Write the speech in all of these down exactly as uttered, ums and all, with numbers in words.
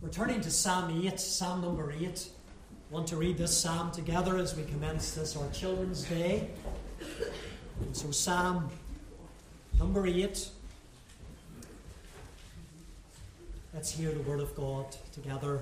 We're turning to Psalm eight, Psalm number eight. I want to read this psalm together as we commence this, our Children's Day. And so Psalm number eight. Let's hear the word of God together.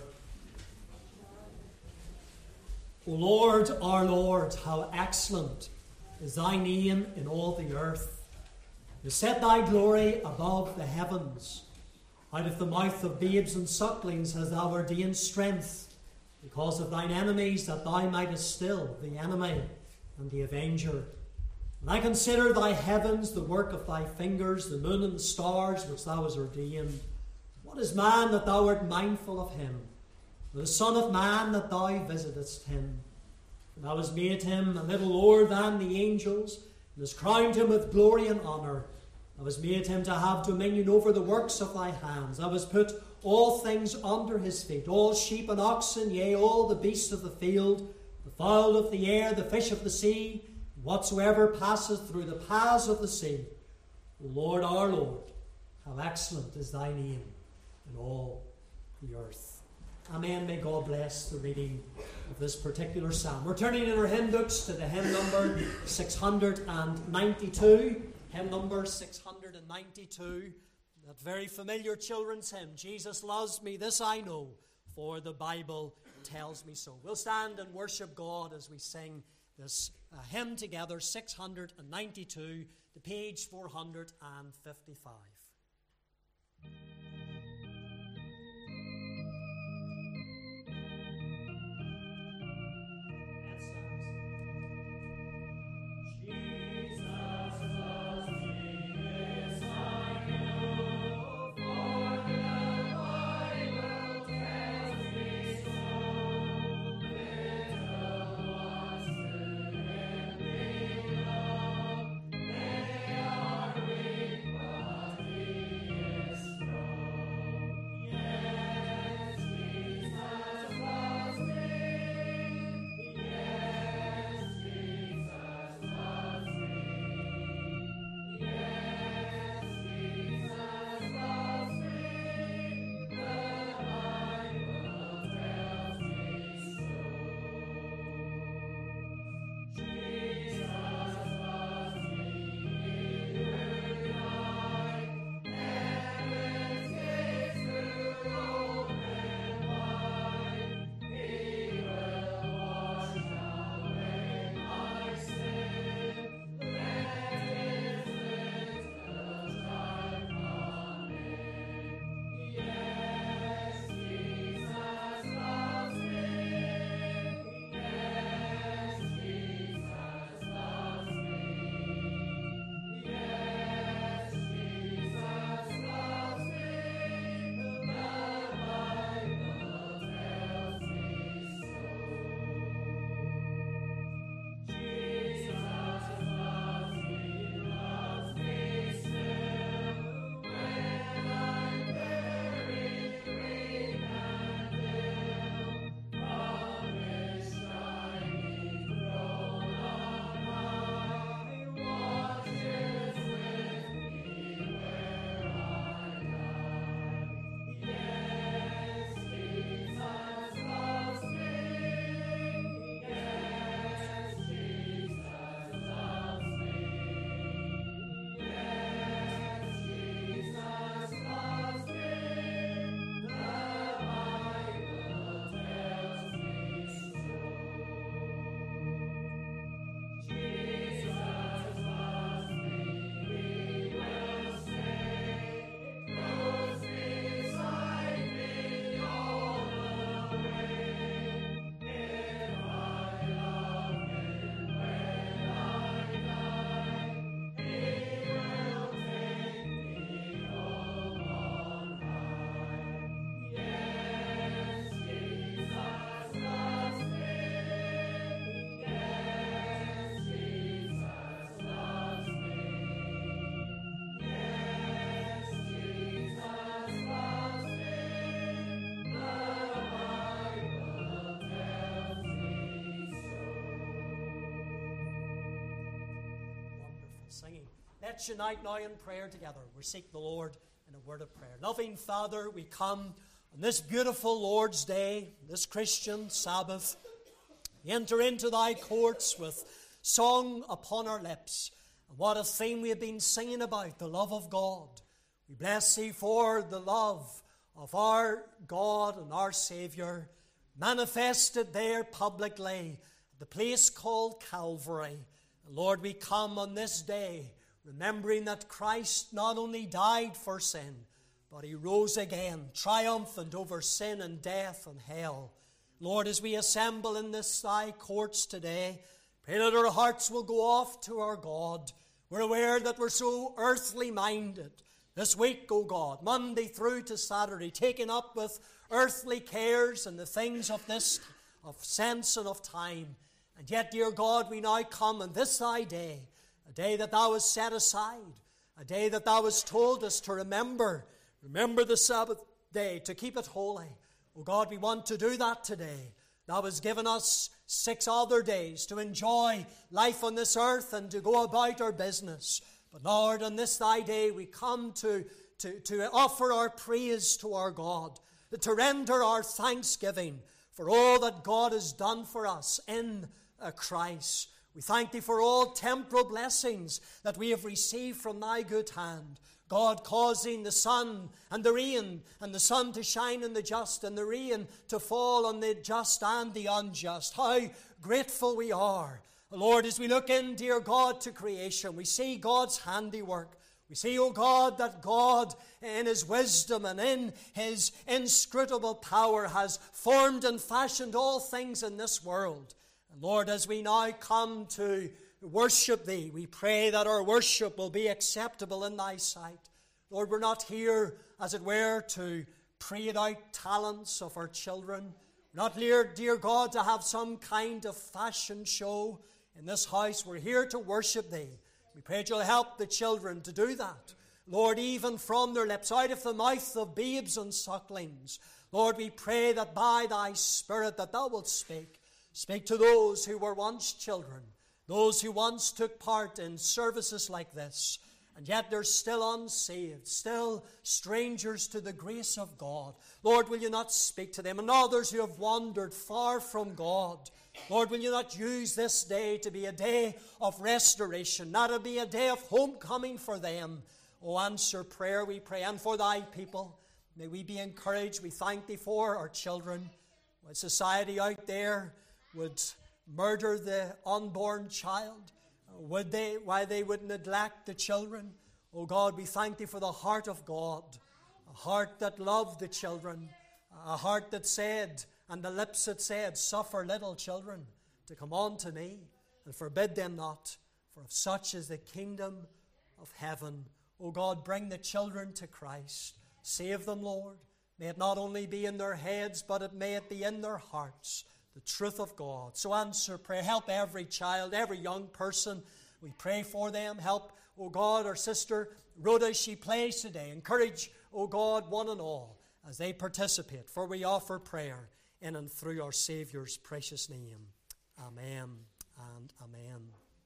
O Lord, our Lord, how excellent is thy name in all the earth. You set thy glory above the heavens. Out of the mouth of babes and sucklings hast thou ordained strength, because of thine enemies, that thou mightest still the enemy and the avenger. And I consider thy heavens, the work of thy fingers, the moon and the stars which thou hast ordained. What is man that thou art mindful of him, or the son of man that thou visitest him? For thou hast made him a little lower than the angels, and hast crowned him with glory and honour. Thou hast made him to have dominion over the works of thy hands. Thou hast put all things under his feet, all sheep and oxen, yea, all the beasts of the field, the fowl of the air, the fish of the sea, and whatsoever passeth through the paths of the sea. O Lord, our Lord, how excellent is thy name in all the earth. Amen. May God bless the reading of this particular psalm. We're turning in our hymn books to the hymn number six hundred ninety-two. Hymn number six hundred ninety-two. That very familiar children's hymn, Jesus loves me, this I know, for the Bible tells me so. We'll stand and worship God as we sing this uh, hymn together, six hundred ninety-two, to page four hundred fifty-five. Singing. Let's unite now in prayer together. We seek the Lord in a word of prayer. Loving Father, we come On this beautiful Lord's Day, this Christian Sabbath, we enter into thy courts with song upon our lips. And what a theme we have been singing about, the love of God. We bless thee for the love of our God and our Saviour, manifested there publicly at the place called Calvary. And Lord, we come on this day remembering that Christ not only died for sin, but he rose again, triumphant over sin and death and hell. Lord, as we assemble in this thy courts today, pray that our hearts will go off to our God. We're aware that we're so earthly minded this week, O God, Monday through to Saturday, taken up with earthly cares and the things of this, of sense and of time. And yet, dear God, we now come on this thy day, a day that thou hast set aside, a day that thou hast told us to remember. Remember the Sabbath day, to keep it holy. Oh God, we want to do that today. Thou hast given us six other days to enjoy life on this earth and to go about our business. But Lord, on this thy day, we come to, to, to offer our praise to our God, to render our thanksgiving for all that God has done for us in uh, Christ. We thank thee for all temporal blessings that we have received from thy good hand. God causing the sun and the rain, and the sun to shine on the just, and the rain to fall on the just and the unjust. How grateful we are. Lord, as we look in, dear God, to creation, we see God's handiwork. We see, O God, that God in his wisdom and in his inscrutable power has formed and fashioned all things in this world. And Lord, as we now come to worship thee, we pray that our worship will be acceptable in thy sight. Lord, we're not here, as it were, to prate out talents of our children. We're not here, dear God, to have some kind of fashion show in this house. We're here to worship thee. We pray that you'll help the children to do that. Lord, even from their lips, out of the mouth of babes and sucklings. Lord, we pray that by thy Spirit that thou wilt speak. Speak to those who were once children, those who once took part in services like this, and yet they're still unsaved, still strangers to the grace of God. Lord, will you not speak to them? And others who have wandered far from God, Lord, will you not use this day to be a day of restoration, not to be a day of homecoming for them? Oh, answer prayer, we pray, and for thy people. May we be encouraged. We thank thee for our children. When society out there would murder the unborn child, would they, why they would neglect the children? Oh God, we thank thee for the heart of God, a heart that loved the children, a heart that said, and the lips that said, suffer little children to come unto me, and forbid them not, for of such is the kingdom of heaven. Oh God, bring the children to Christ. Save them, Lord. May it not only be in their heads, but it may it be in their hearts, the truth of God. So answer prayer. Help every child, every young person. We pray for them. Help, oh God, our sister Rhoda, she plays today. Encourage, oh God, one and all as they participate. For we offer prayer in and through our Saviour's precious name. Amen and amen.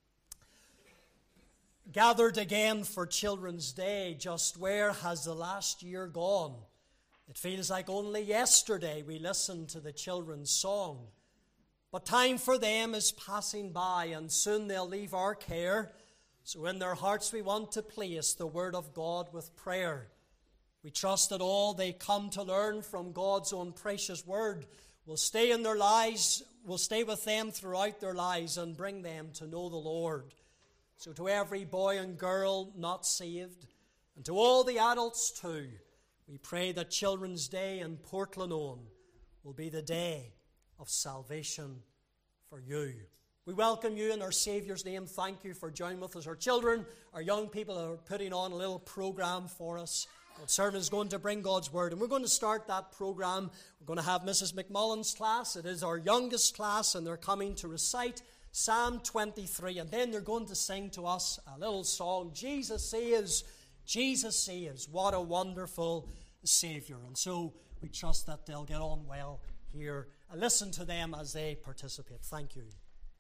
Gathered again for Children's Day, just where has the last year gone? It feels like only yesterday we listened to the children's song. But time for them is passing by, and soon they'll leave our care. So in their hearts we want to place the Word of God with prayer. We trust that all they come to learn from God's own precious Word will stay in their lives, will stay with them throughout their lives and bring them to know the Lord. So to every boy and girl not saved, and to all the adults too, we pray that Children's Day in Portlaoise will be the day of salvation for you. We welcome you in our Saviour's name. Thank you for joining with us. Our children, our young people are putting on a little program for us. The servant is going to bring God's Word, and we're going to start that program. We're going to have Missus McMullen's class. It is our youngest class, and they're coming to recite Psalm twenty-three, and then they're going to sing to us a little song, Jesus Saves, Jesus Saves. What a wonderful Saviour. And so we trust that they'll get on well here. And listen to them as they participate. Thank you.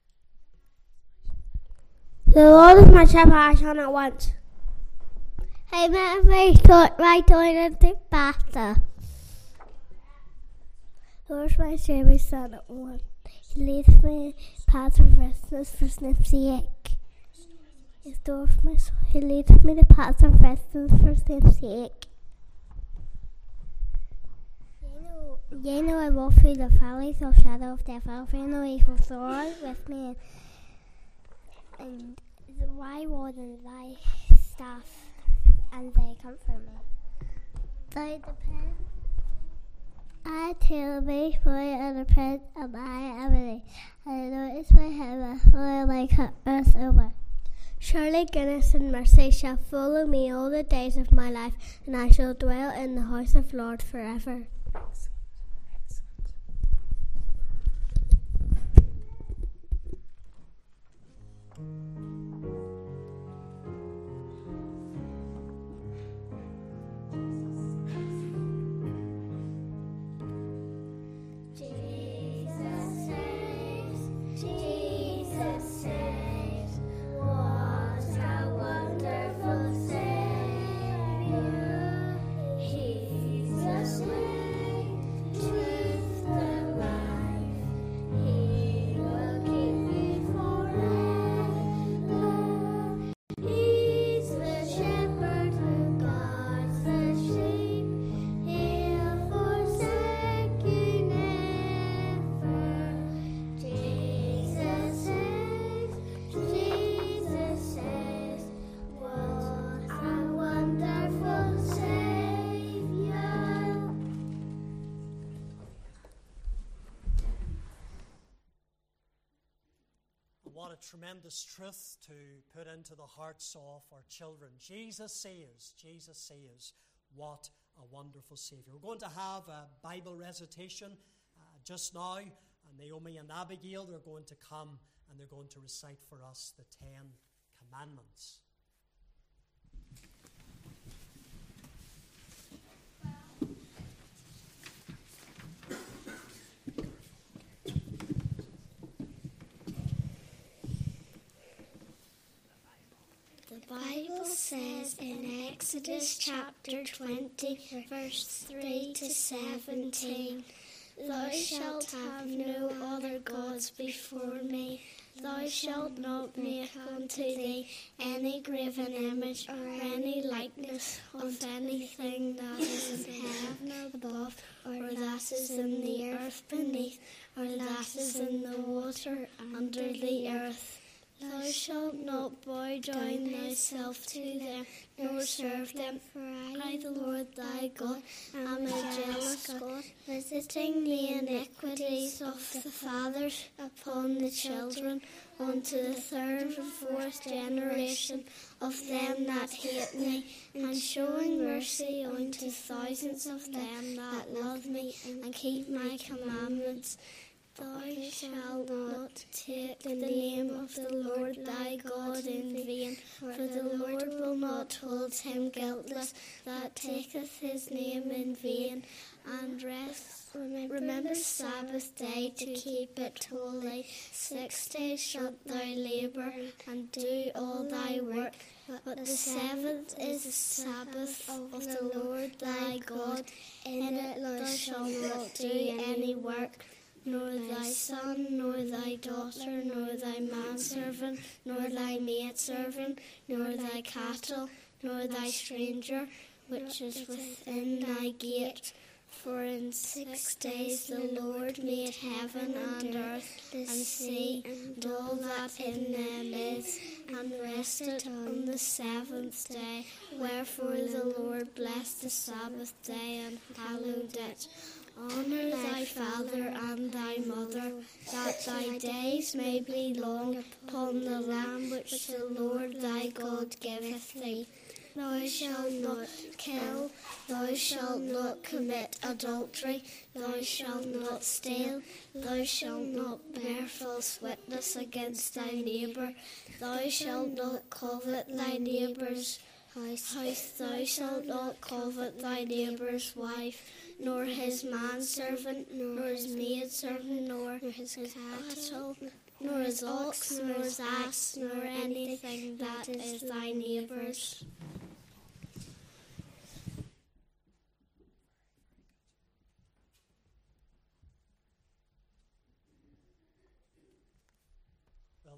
The Lord is my shepherd, I shall not want. He made me to right on and think faster. Lord, my Saviour, Son at one. He leads me paths of righteousness for Snape's sake. His door for my soul. He leads me the paths of righteousness for Snape's sake. Yea, no, yea, no, I walk through the valleys of shadow of death. I'll fear no evil, for all with me. And the wide word and thy staff, and they comfort me. Thy depend. I tell me for and the prince of my ability, and I know it's my heaven, for my cup runs over. Surely goodness and mercy shall follow me all the days of my life, and I shall dwell in the house of the Lord forever. What a tremendous truth to put into the hearts of our children. Jesus says, Jesus says, what a wonderful Saviour. We're going to have a Bible recitation uh, just now. And Naomi and Abigail, they're going to come and they're going to recite for us the Ten Commandments. The Bible says in Exodus chapter twenty, verse three to seventeen, Thou shalt have no other gods before me. Thou shalt not make unto thee any graven image or any likeness of anything that is in heaven above, or that is in the earth beneath, or that is in the water under the earth. Thou shalt not bow down thyself to them, nor serve them, for I, the Lord thy God, am a jealous God, visiting the iniquities of the fathers upon the children, unto the third and fourth generation of them that hate me, and showing mercy unto thousands of them that love me, and keep my commandments. Thou shalt not take the name of the Lord thy God in vain, for the Lord will not hold him guiltless that taketh his name in vain. And rest, remember, remember the Sabbath day to keep it holy. Six days shalt thou labour and do all thy work, but the seventh is the Sabbath of the Lord thy God. In it thou shalt not do any work, nor thy son, nor thy daughter, nor thy manservant, nor thy maidservant, nor thy cattle, nor thy stranger, which is within thy gate. For in six days the Lord made heaven and earth, the sea, and all that in them is, and rested on the seventh day. Wherefore the Lord blessed the Sabbath day and hallowed it. Honour thy father and thy mother, that thy days may be long upon the land which the Lord thy God giveth thee. Thou shalt not kill, thou shalt not commit adultery, thou shalt not steal, thou shalt not bear false witness against thy neighbour, thou shalt not covet thy neighbour's house, house, thou shalt not covet thy neighbour's wife, nor his manservant, nor his maidservant, nor his cattle, nor his ox, nor his ass, nor anything that is thy neighbour's.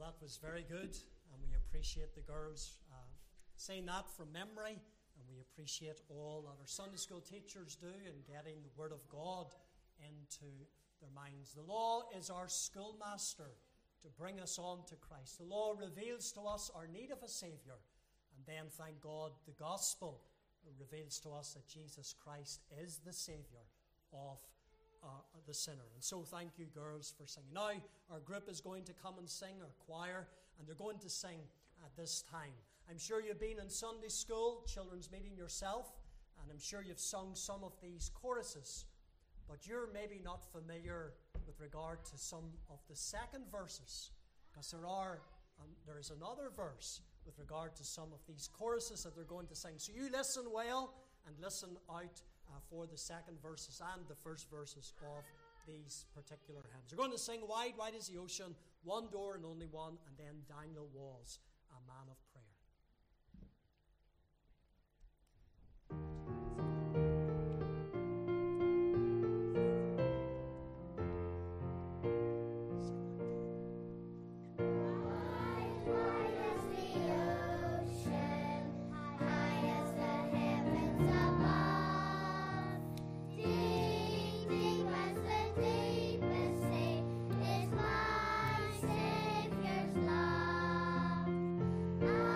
that was very good, and we appreciate the girls uh, saying that from memory, and we appreciate all that our Sunday school teachers do in getting the Word of God into their minds. The law is our schoolmaster to bring us on to Christ. The law reveals to us our need of a Saviour, and then, thank God, the gospel reveals to us that Jesus Christ is the Saviour of uh, the sinner. And so thank you, girls, for singing. Now, our group is going to come and sing, our choir, and they're going to sing at this time. I'm sure you've been in Sunday school, children's meeting yourself, and I'm sure you've sung some of these choruses, but you're maybe not familiar with regard to some of the second verses, because there are um, there is another verse with regard to some of these choruses that they're going to sing. So you listen well and listen out uh, for the second verses and the first verses of these particular hymns. They're going to sing Wide, Wide is the Ocean, One Door and Only One, and then Daniel was a Man of Prayer. Ah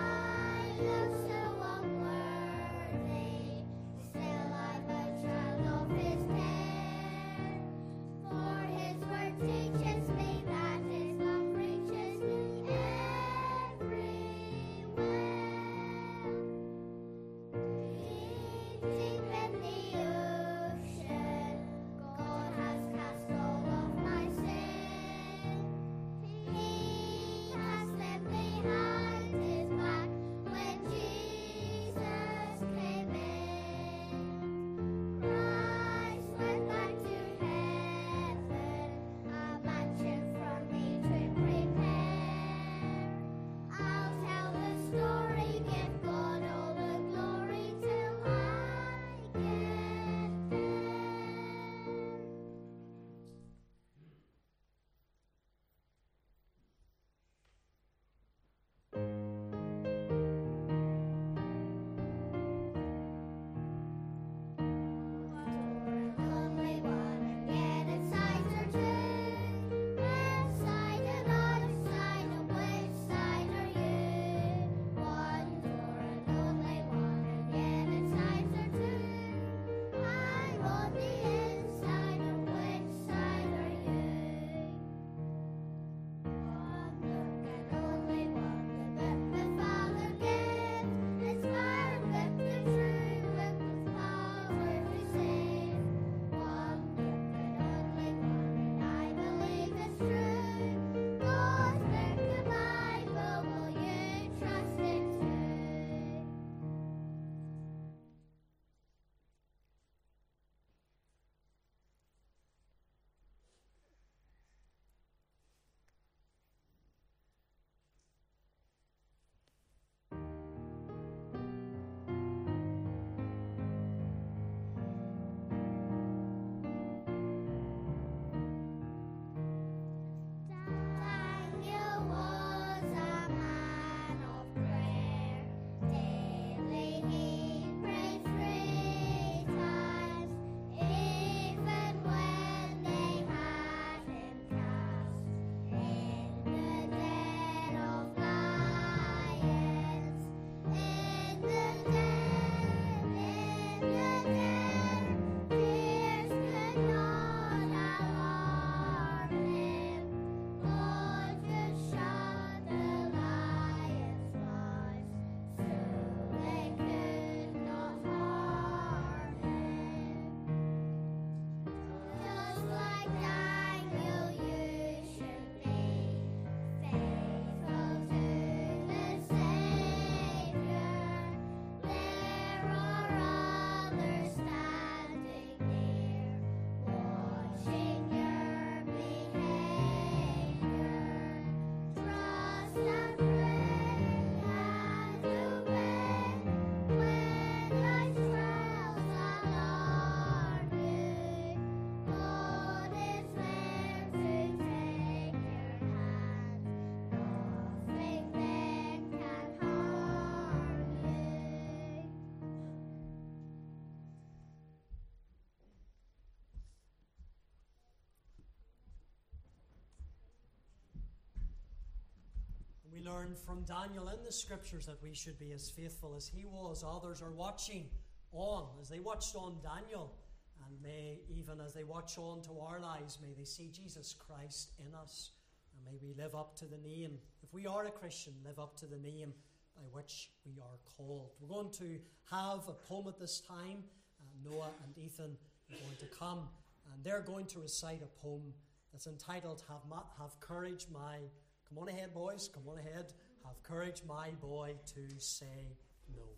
learn from Daniel in the scriptures that we should be as faithful as he was. Others are watching on as they watched on Daniel, and may, even as they watch on to our lives, may they see Jesus Christ in us, and may we live up to the name. If we are a Christian, live up to the name by which we are called. We're going to have a poem at this time. Uh, Noah and Ethan are going to come, and they're going to recite a poem that's entitled Have, Ma- Have Courage, My... Come on ahead, boys. Come on ahead. Have courage, my boy, to say no.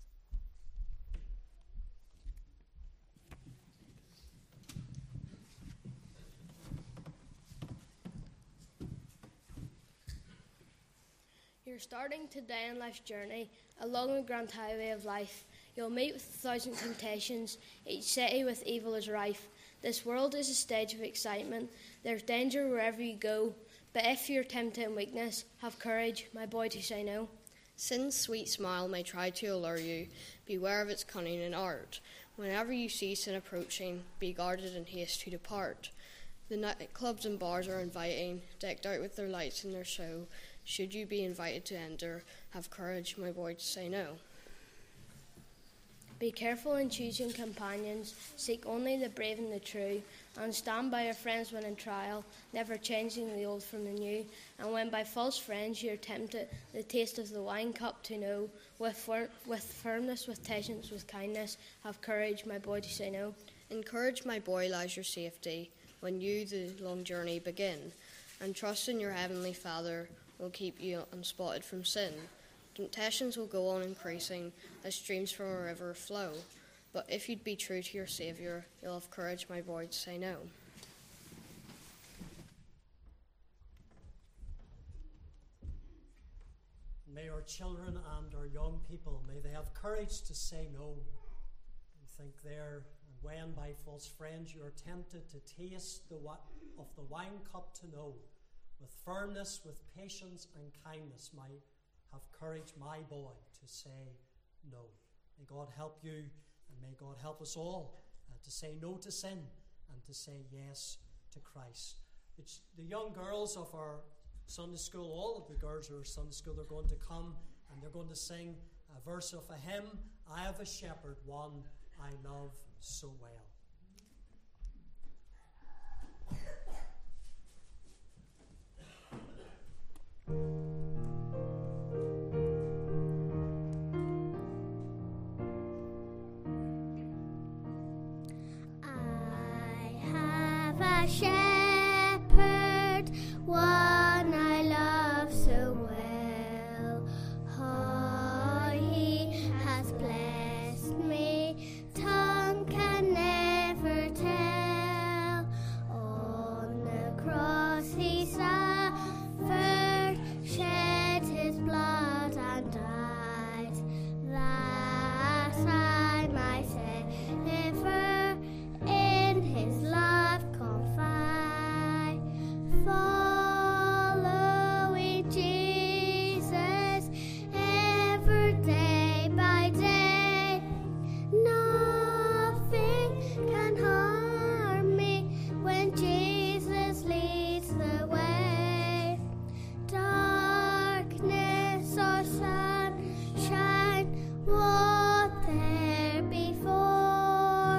You're starting today on life's journey along the grand highway of life. You'll meet with a thousand temptations, each city with evil is rife. This world is a stage of excitement, there's danger wherever you go. But if you're tempted in weakness, have courage, my boy, to say no. Sin's sweet smile may try to allure you, beware of its cunning and art. Whenever you see sin approaching, be guarded in haste to depart. The nightclubs and bars are inviting, decked out with their lights and their show. Should you be invited to enter, have courage, my boy, to say no. Be careful in choosing companions, seek only the brave and the true, and stand by your friends when in trial, never changing the old from the new. And when by false friends you are tempted, the taste of the wine cup to know, with, fir- with firmness, with patience, with kindness, have courage, my boy, to say no. In courage, my boy, lies your safety, when you the long journey begin, and trust in your heavenly Father will keep you unspotted from sin. Temptations will go on increasing as streams from a river flow. But if you'd be true to your Saviour, you'll have courage, my boy, to say no. May our children and our young people, may they have courage to say no. We think there, and when by false friends you are tempted to taste the wa- of the wine cup to know, with firmness, with patience and kindness, my have courage, my boy, to say no. May God help you, and may God help us all uh, to say no to sin and to say yes to Christ. It's the young girls of our Sunday school, all of the girls who are Sunday school, they're going to come and they're going to sing a verse of a hymn, I have a shepherd, one I love so well. Shepherd, one I love so well. Oh, he has blessed me, tongue can never tell. On the cross he suffered, shed his blood and died, that I might ever in his love confide, following Jesus ever day by day. Nothing can harm me when Jesus leads the way. Darkness or sunshine, what there before,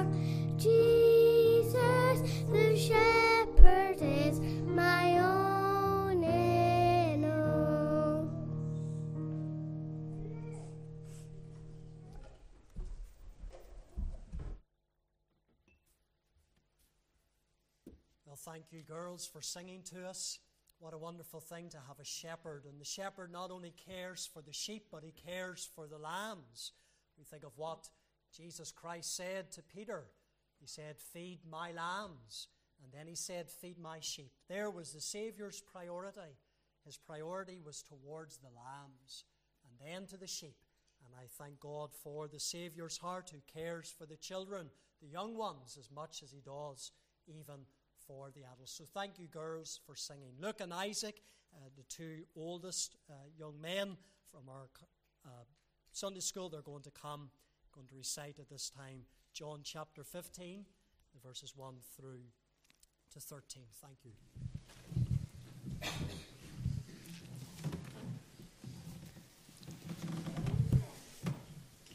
Jesus the shepherd is my own in all. Well, thank you, girls, for singing to us. What a wonderful thing to have a shepherd. And the shepherd not only cares for the sheep, but he cares for the lambs. We think of what Jesus Christ said to Peter. He said, feed my lambs. And then he said, feed my sheep. There was the Saviour's priority. His priority was towards the lambs and then to the sheep. And I thank God for the Saviour's heart who cares for the children, the young ones, as much as he does even for the adults. So thank you, girls, for singing. Luke and Isaac, uh, the two oldest uh, young men from our uh, Sunday school, they're going to come, going to recite at this time John chapter fifteen, the verses one through to thirteen. Thank you.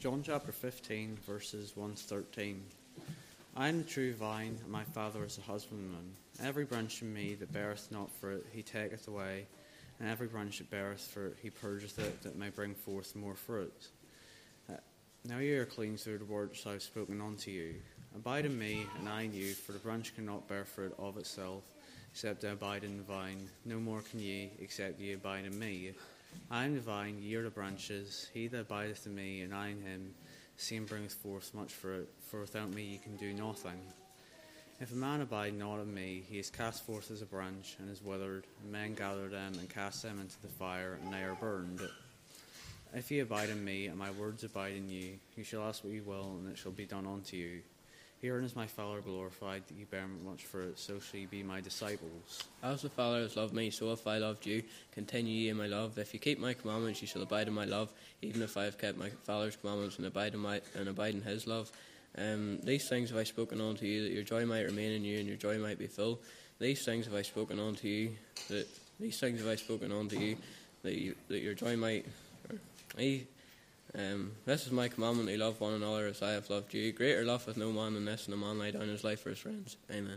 John chapter fifteen, verses one to thirteen. I am the true vine, and my Father is the husbandman. Every branch in me that beareth not fruit, he taketh away, and every branch that beareth fruit, he purgeth it, that it may bring forth more fruit. Uh, now ye are clean through the word which I have spoken unto you. Abide in me, and I in you, for the branch cannot bear fruit of itself, except it abide in the vine. No more can ye, except ye abide in me. I am the vine, ye are the branches. He that abideth in me, and I in him, same bringeth forth much fruit, for without me ye can do nothing. If a man abide not in me, he is cast forth as a branch, and is withered, and men gather them, and cast them into the fire, and they are burned. If ye abide in me, and my words abide in you, you shall ask what ye will, and it shall be done unto you. Herein is my Father glorified, that ye bear much fruit, so shall ye be my disciples. As the Father has loved me, so have I loved you. Continue ye in my love. If ye keep my commandments, ye shall abide in my love, even if I have kept my Father's commandments and abide in, my, and abide in his love. Um, these things have I spoken unto you, that your joy might remain in you, and your joy might be full. These things have I spoken unto you, that these things have I spoken unto you, that, you, that your joy might. Or, I, Um, this is my commandment, to love one another as I have loved you. Greater love hath no man than this, and a man lay down his life for his friends. Amen.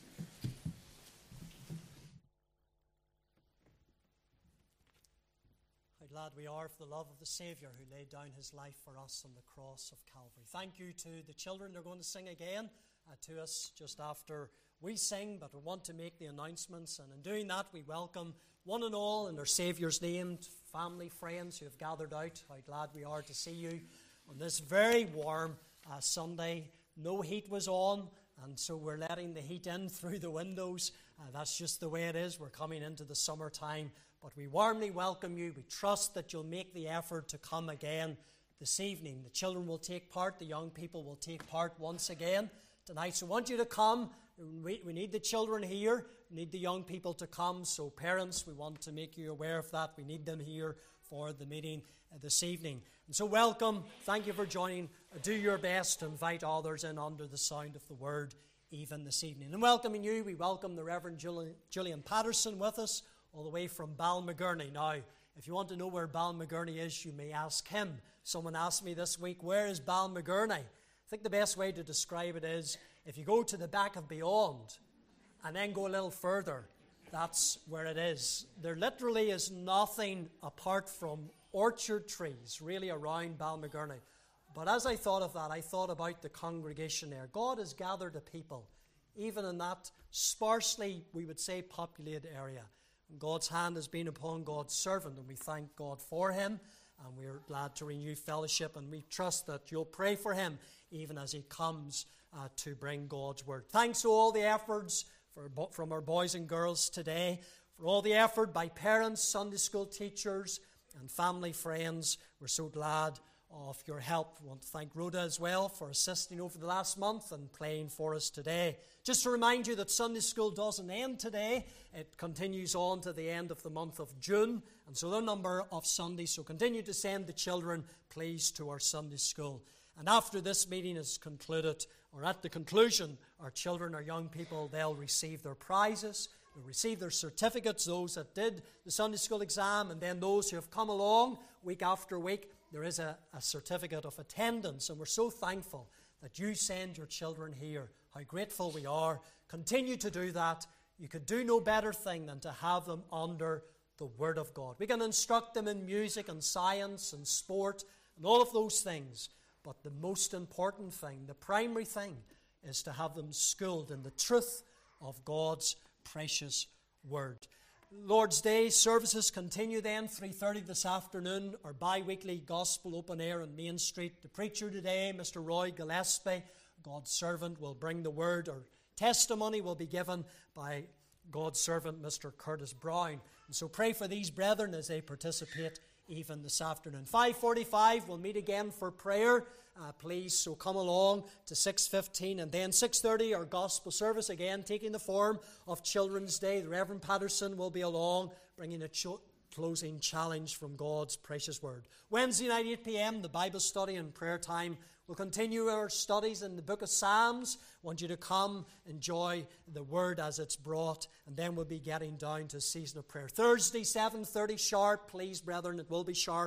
How glad we are for the love of the Saviour who laid down his life for us on the cross of Calvary. Thank you to the children. They're going to sing again uh, to us just after we sing, but we want to make the announcements, and in doing that we welcome one and all in their Saviour's name, family, friends who have gathered out. How glad we are to see you on this very warm uh, Sunday. No heat was on, and so we're letting the heat in through the windows. Uh, that's just the way it is. We're coming into the summertime, but we warmly welcome you. We trust that you'll make the effort to come again this evening. The children will take part. The young people will take part once again tonight. So I want you to come. We, we need the children here. We need the young people to come. So parents, we want to make you aware of that. We need them here for the meeting uh, this evening. And so welcome. Thank you for joining. Uh, do your best to invite others in under the sound of the word even this evening. And welcoming you, we welcome the Reverend Julian, Julian Patterson with us all the way from Balmagurney. Now, if you want to know where Balmagurney is, you may ask him. Someone asked me this week, where is Balmagurney? I think the best way to describe it is, if you go to the back of Beyond and then go a little further, that's where it is. There literally is nothing apart from orchard trees really around Balmagurney. But as I thought of that, I thought about the congregation there. God has gathered a people, even in that sparsely, we would say, populated area. And God's hand has been upon God's servant, and we thank God for him. And we're glad to renew fellowship, and we trust that you'll pray for him even as he comes uh, to bring God's word. Thanks to all the efforts for, from our boys and girls today, for all the effort by parents, Sunday school teachers, and family friends. We're so glad of your help. We want to thank Rhoda as well for assisting over the last month and playing for us today. Just to remind you that Sunday school doesn't end today. It continues on to the end of the month of June, and so the number of Sundays. So continue to send the children, please, to our Sunday school. And after this meeting is concluded, or at the conclusion, our children, our young people, they'll receive their prizes. They'll receive their certificates, those that did the Sunday school exam, and then those who have come along week after week. There is a, a certificate of attendance, and we're so thankful that you send your children here. How grateful we are. Continue to do that. You could do no better thing than to have them under the Word of God. We can instruct them in music and science and sport and all of those things, but the most important thing, the primary thing, is to have them schooled in the truth of God's precious Word. Lord's Day services continue then, three thirty this afternoon, our bi-weekly gospel open air on Main Street. The preacher today, Mister Roy Gillespie, God's servant, will bring the word, or testimony will be given by God's servant, Mister Curtis Brown. And so pray for these brethren as they participate even this afternoon. five forty-five, we'll meet again for prayer. Uh, please, so come along to six fifteen, and then six thirty, our gospel service, again taking the form of Children's Day. The Reverend Patterson will be along, bringing a ch- closing challenge from God's precious word. Wednesday night, eight p.m., the Bible study and prayer time. We'll continue our studies in the book of Psalms. I want you to come, enjoy the word as it's brought, and then we'll be getting down to a season of prayer. Thursday, seven thirty sharp. Please, brethren, it will be sharp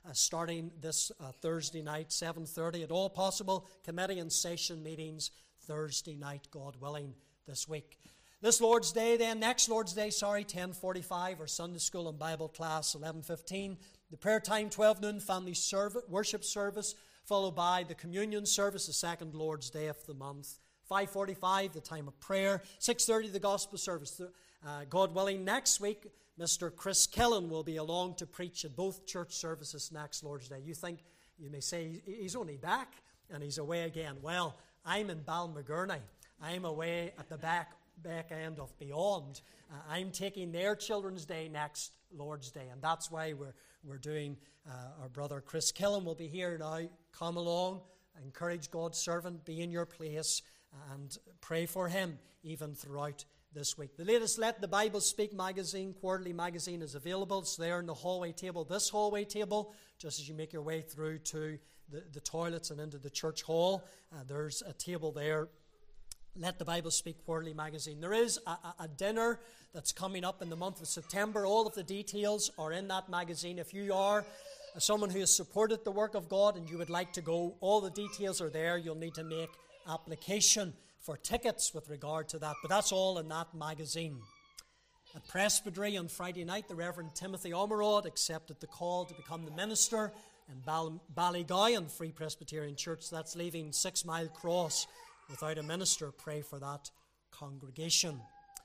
uh, starting this uh, Thursday night, seven thirty at all possible. Committee and session meetings Thursday night, God willing, this week. This Lord's Day then, next Lord's Day, sorry, ten forty-five, our Sunday School and Bible class, eleven fifteen. The prayer time, twelve noon, family service, worship service, followed by the communion service, the second Lord's Day of the month. five forty-five, the time of prayer. six thirty, the gospel service. Uh, God willing, next week, Mister Chris Killen will be along to preach at both church services next Lord's Day. You think, you may say, he's only back and he's away again. Well, I'm in Balmagurney. I'm away at the back back end of Beyond. Uh, I'm taking their Children's Day next Lord's Day, and that's why we're we're doing, uh, our brother Chris Killen will be here now. Come along, encourage God's servant, be in your place, and pray for him even throughout this week. The latest Let the Bible Speak magazine, quarterly magazine, is available. It's there in the hallway table, this hallway table, just as you make your way through to the, the toilets and into the church hall. Uh, there's a table there. Let the Bible Speak quarterly magazine. There is a, a, a dinner that's coming up in the month of September. All of the details are in that magazine. If you are someone who has supported the work of God and you would like to go, all the details are there. You'll need to make application for tickets with regard to that, but that's all in that magazine. At Presbytery on Friday night, the Reverend Timothy Omerod accepted the call to become the minister in Ball- Ballygowan Free Presbyterian Church. That's leaving Six Mile Cross without a minister. Pray for that congregation.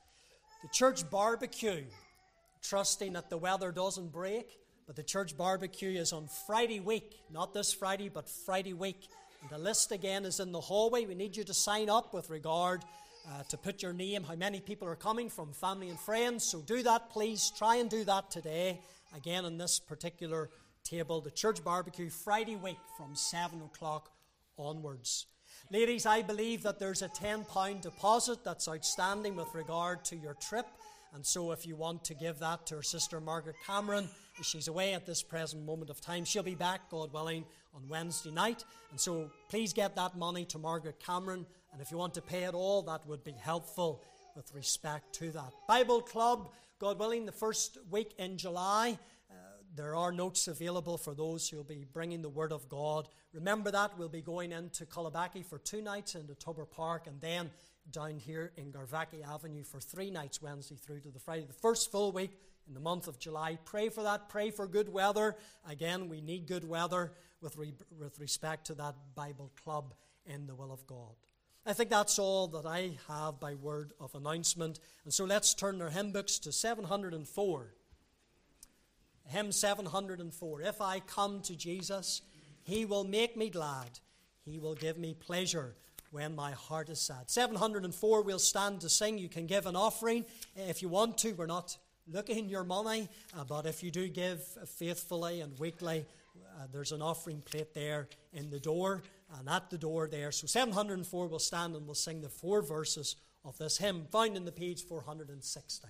The church barbecue, trusting that the weather doesn't break, but the church barbecue is on Friday week, not this Friday, but Friday week. And the list again is in the hallway. We need you to sign up with regard uh, to put your name, how many people are coming from family and friends. So do that, please. Try and do that today. Again, on this particular table, the church barbecue, Friday week from seven o'clock onwards. Ladies, I believe that there's a ten pound deposit that's outstanding with regard to your trip. And so if you want to give that to her sister Margaret Cameron, she's away at this present moment of time. She'll be back, God willing, on Wednesday night. And so please get that money to Margaret Cameron. And if you want to pay it all, that would be helpful with respect to that. Bible Club, God willing, the first week in July. Uh, there are notes available for those who will be bringing the Word of God. Remember that. We'll be going into Culabaki for two nights into Tubber Park, and then down here in Garvaki Avenue for three nights, Wednesday through to the Friday. The first full week in the month of July. Pray for that. Pray for good weather. Again, we need good weather with, re- with respect to that Bible Club in the will of God. I think that's all that I have by word of announcement. And so let's turn our hymn books to seven hundred four. Hymn seven hundred four. If I come to Jesus, He will make me glad. He will give me pleasure when my heart is sad. seven hundred four, we'll stand to sing. You can give an offering if you want to. We're not looking your money, uh, but if you do give faithfully and weekly, uh, there's an offering plate there in the door and at the door there. So seven hundred four, we'll stand and we'll sing the four verses of this hymn, found in the page four hundred sixty.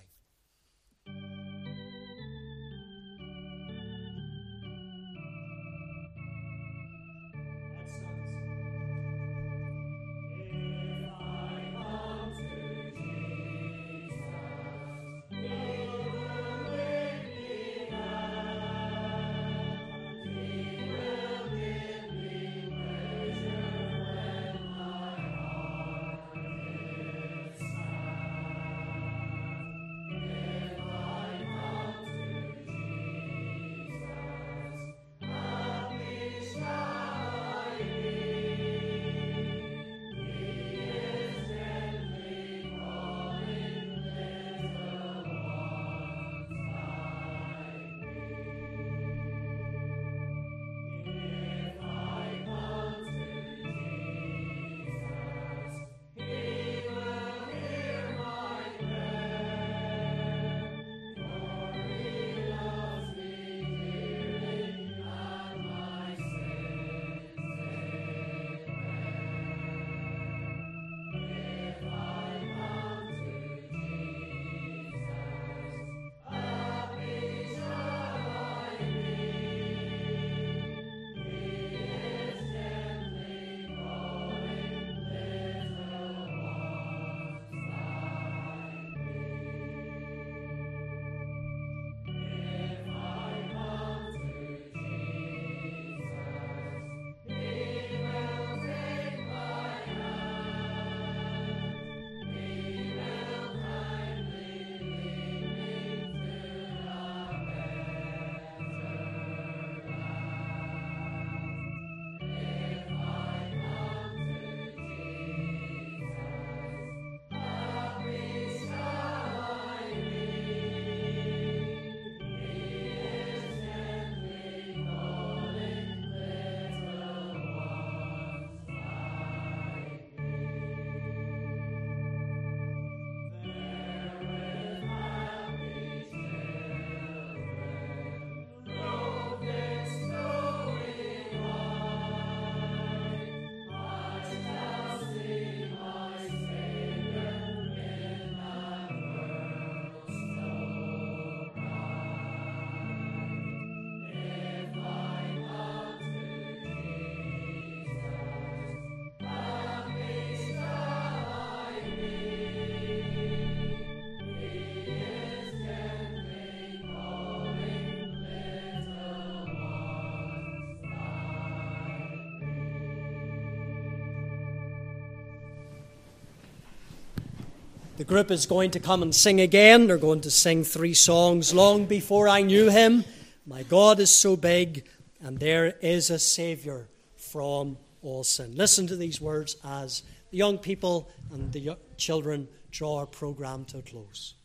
The group is going to come and sing again. They're going to sing three songs. Long before I knew him, my God is so big, and there is a Saviour from all sin. Listen to these words as the young people and the children draw our program to a close.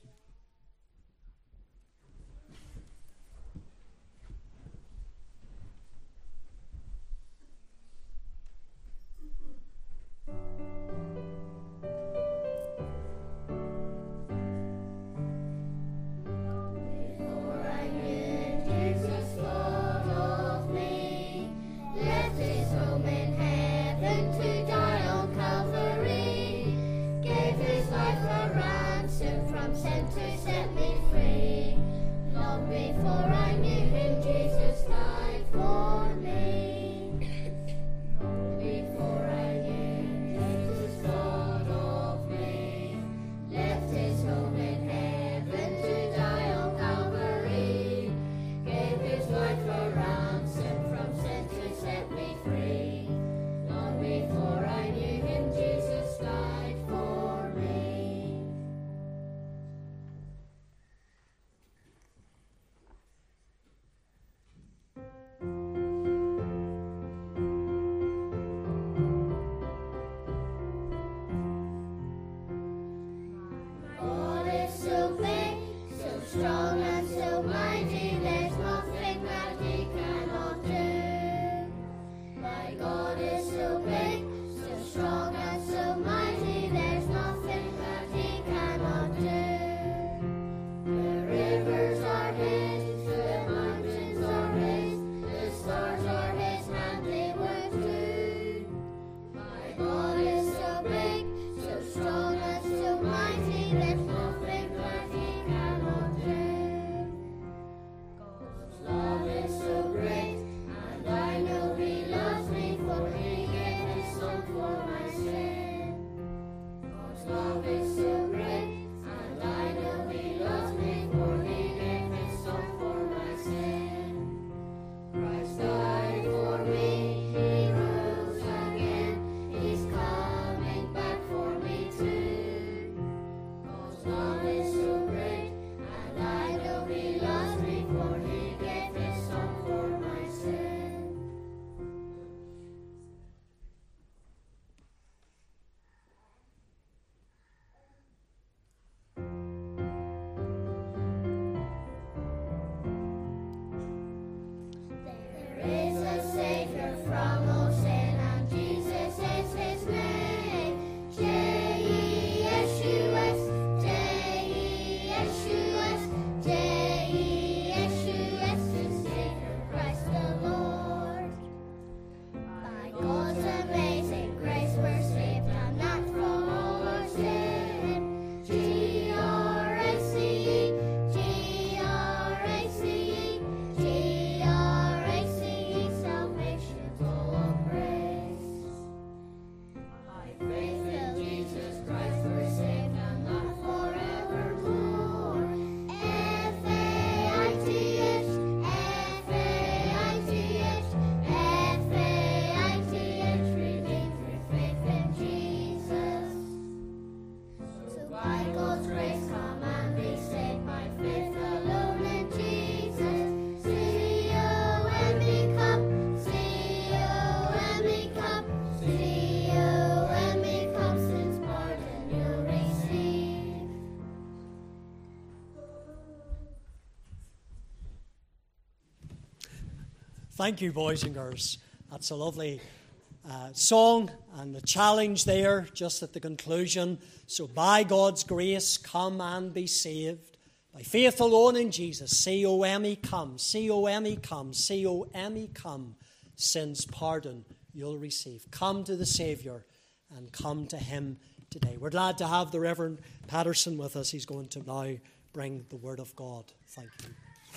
Thank you, boys and girls. That's a lovely uh, song and the challenge there just at the conclusion. So by God's grace, come and be saved. By faith alone in Jesus, C O M E come, C O M E come, C O M E come. Sin's pardon you'll receive. Come to the Saviour and come to him today. We're glad to have the Reverend Patterson with us. He's going to now bring the Word of God. Thank you.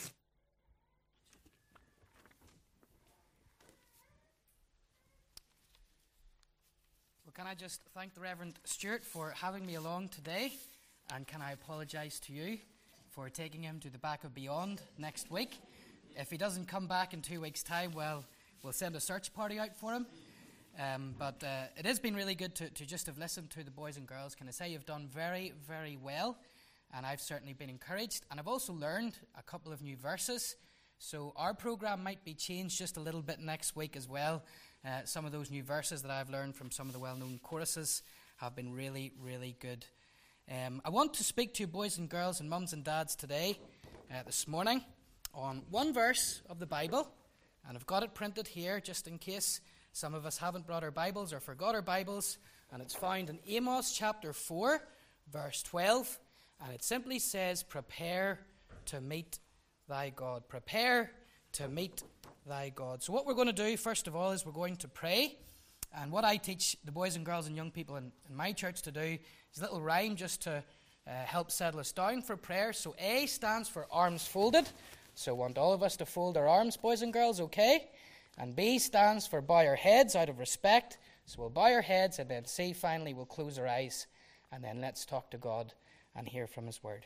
Can I just thank the Reverend Stuart for having me along today, and can I apologise to you for taking him to the back of beyond next week. If he doesn't come back in two weeks' time, well, we'll send a search party out for him. Um, but uh, it has been really good to, to just have listened to the boys and girls. Can I say you've done very, very well? And I've certainly been encouraged. And I've also learned a couple of new verses. So our program might be changed just a little bit next week as well. Uh, some of those new verses that I've learned from some of the well-known choruses have been really, really good. Um, I want to speak to you boys and girls and mums and dads today, uh, this morning, on one verse of the Bible. And I've got it printed here just in case some of us haven't brought our Bibles or forgot our Bibles. And it's found in Amos chapter four, verse twelve. And it simply says, prepare to meet thy God. Prepare to meet thy God. So what we're going to do, first of all, is we're going to pray. And what I teach the boys and girls and young people in, in my church to do is a little rhyme just to uh, help settle us down for prayer. So A stands for arms folded. So I want all of us to fold our arms, boys and girls, okay? And B stands for bow our heads out of respect. So we'll bow our heads, and then C, finally, we'll close our eyes. And then let's talk to God and hear from his word.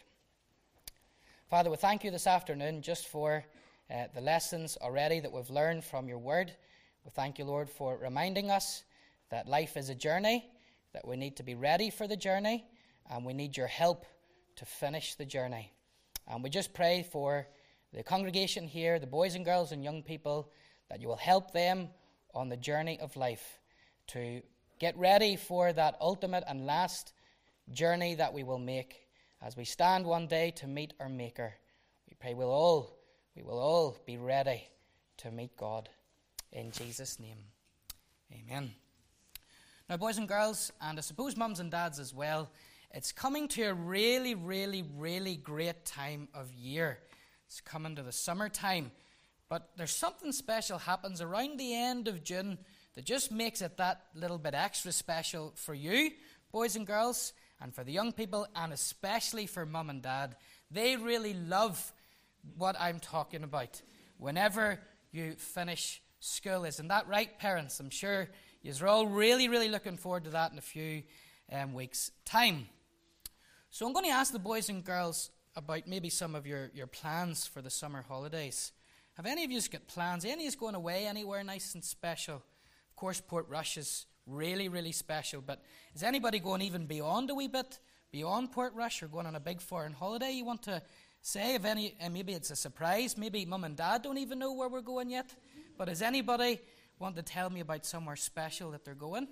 Father, we thank you this afternoon just for uh, the lessons already that we've learned from your word. We thank you, Lord, for reminding us that life is a journey, that we need to be ready for the journey, and we need your help to finish the journey. And we just pray for the congregation here, the boys and girls and young people, that you will help them on the journey of life to get ready for that ultimate and last journey that we will make as we stand one day to meet our Maker. We pray we'll all, we will all be ready to meet God. In Jesus' name, amen. Now, boys and girls, and I suppose mums and dads as well, it's coming to a really, really, really great time of year. It's coming to the summertime. But there's something special happens around the end of June that just makes it that little bit extra special for you, boys and girls, and for the young people, and especially for mum and dad. They really love what I'm talking about whenever you finish school. Isn't that right, parents? I'm sure you're all really, really looking forward to that in a few um, weeks' time. So I'm going to ask the boys and girls about maybe some of your, your plans for the summer holidays. Have any of you got plans? Any of you going away anywhere nice and special? Of course, Portrush is really, really special, but is anybody going even beyond a wee bit, beyond Portrush, or going on a big foreign holiday you want to say? If any, and maybe it's a surprise, maybe mum and dad don't even know where we're going yet, but does anybody want to tell me about somewhere special that they're going?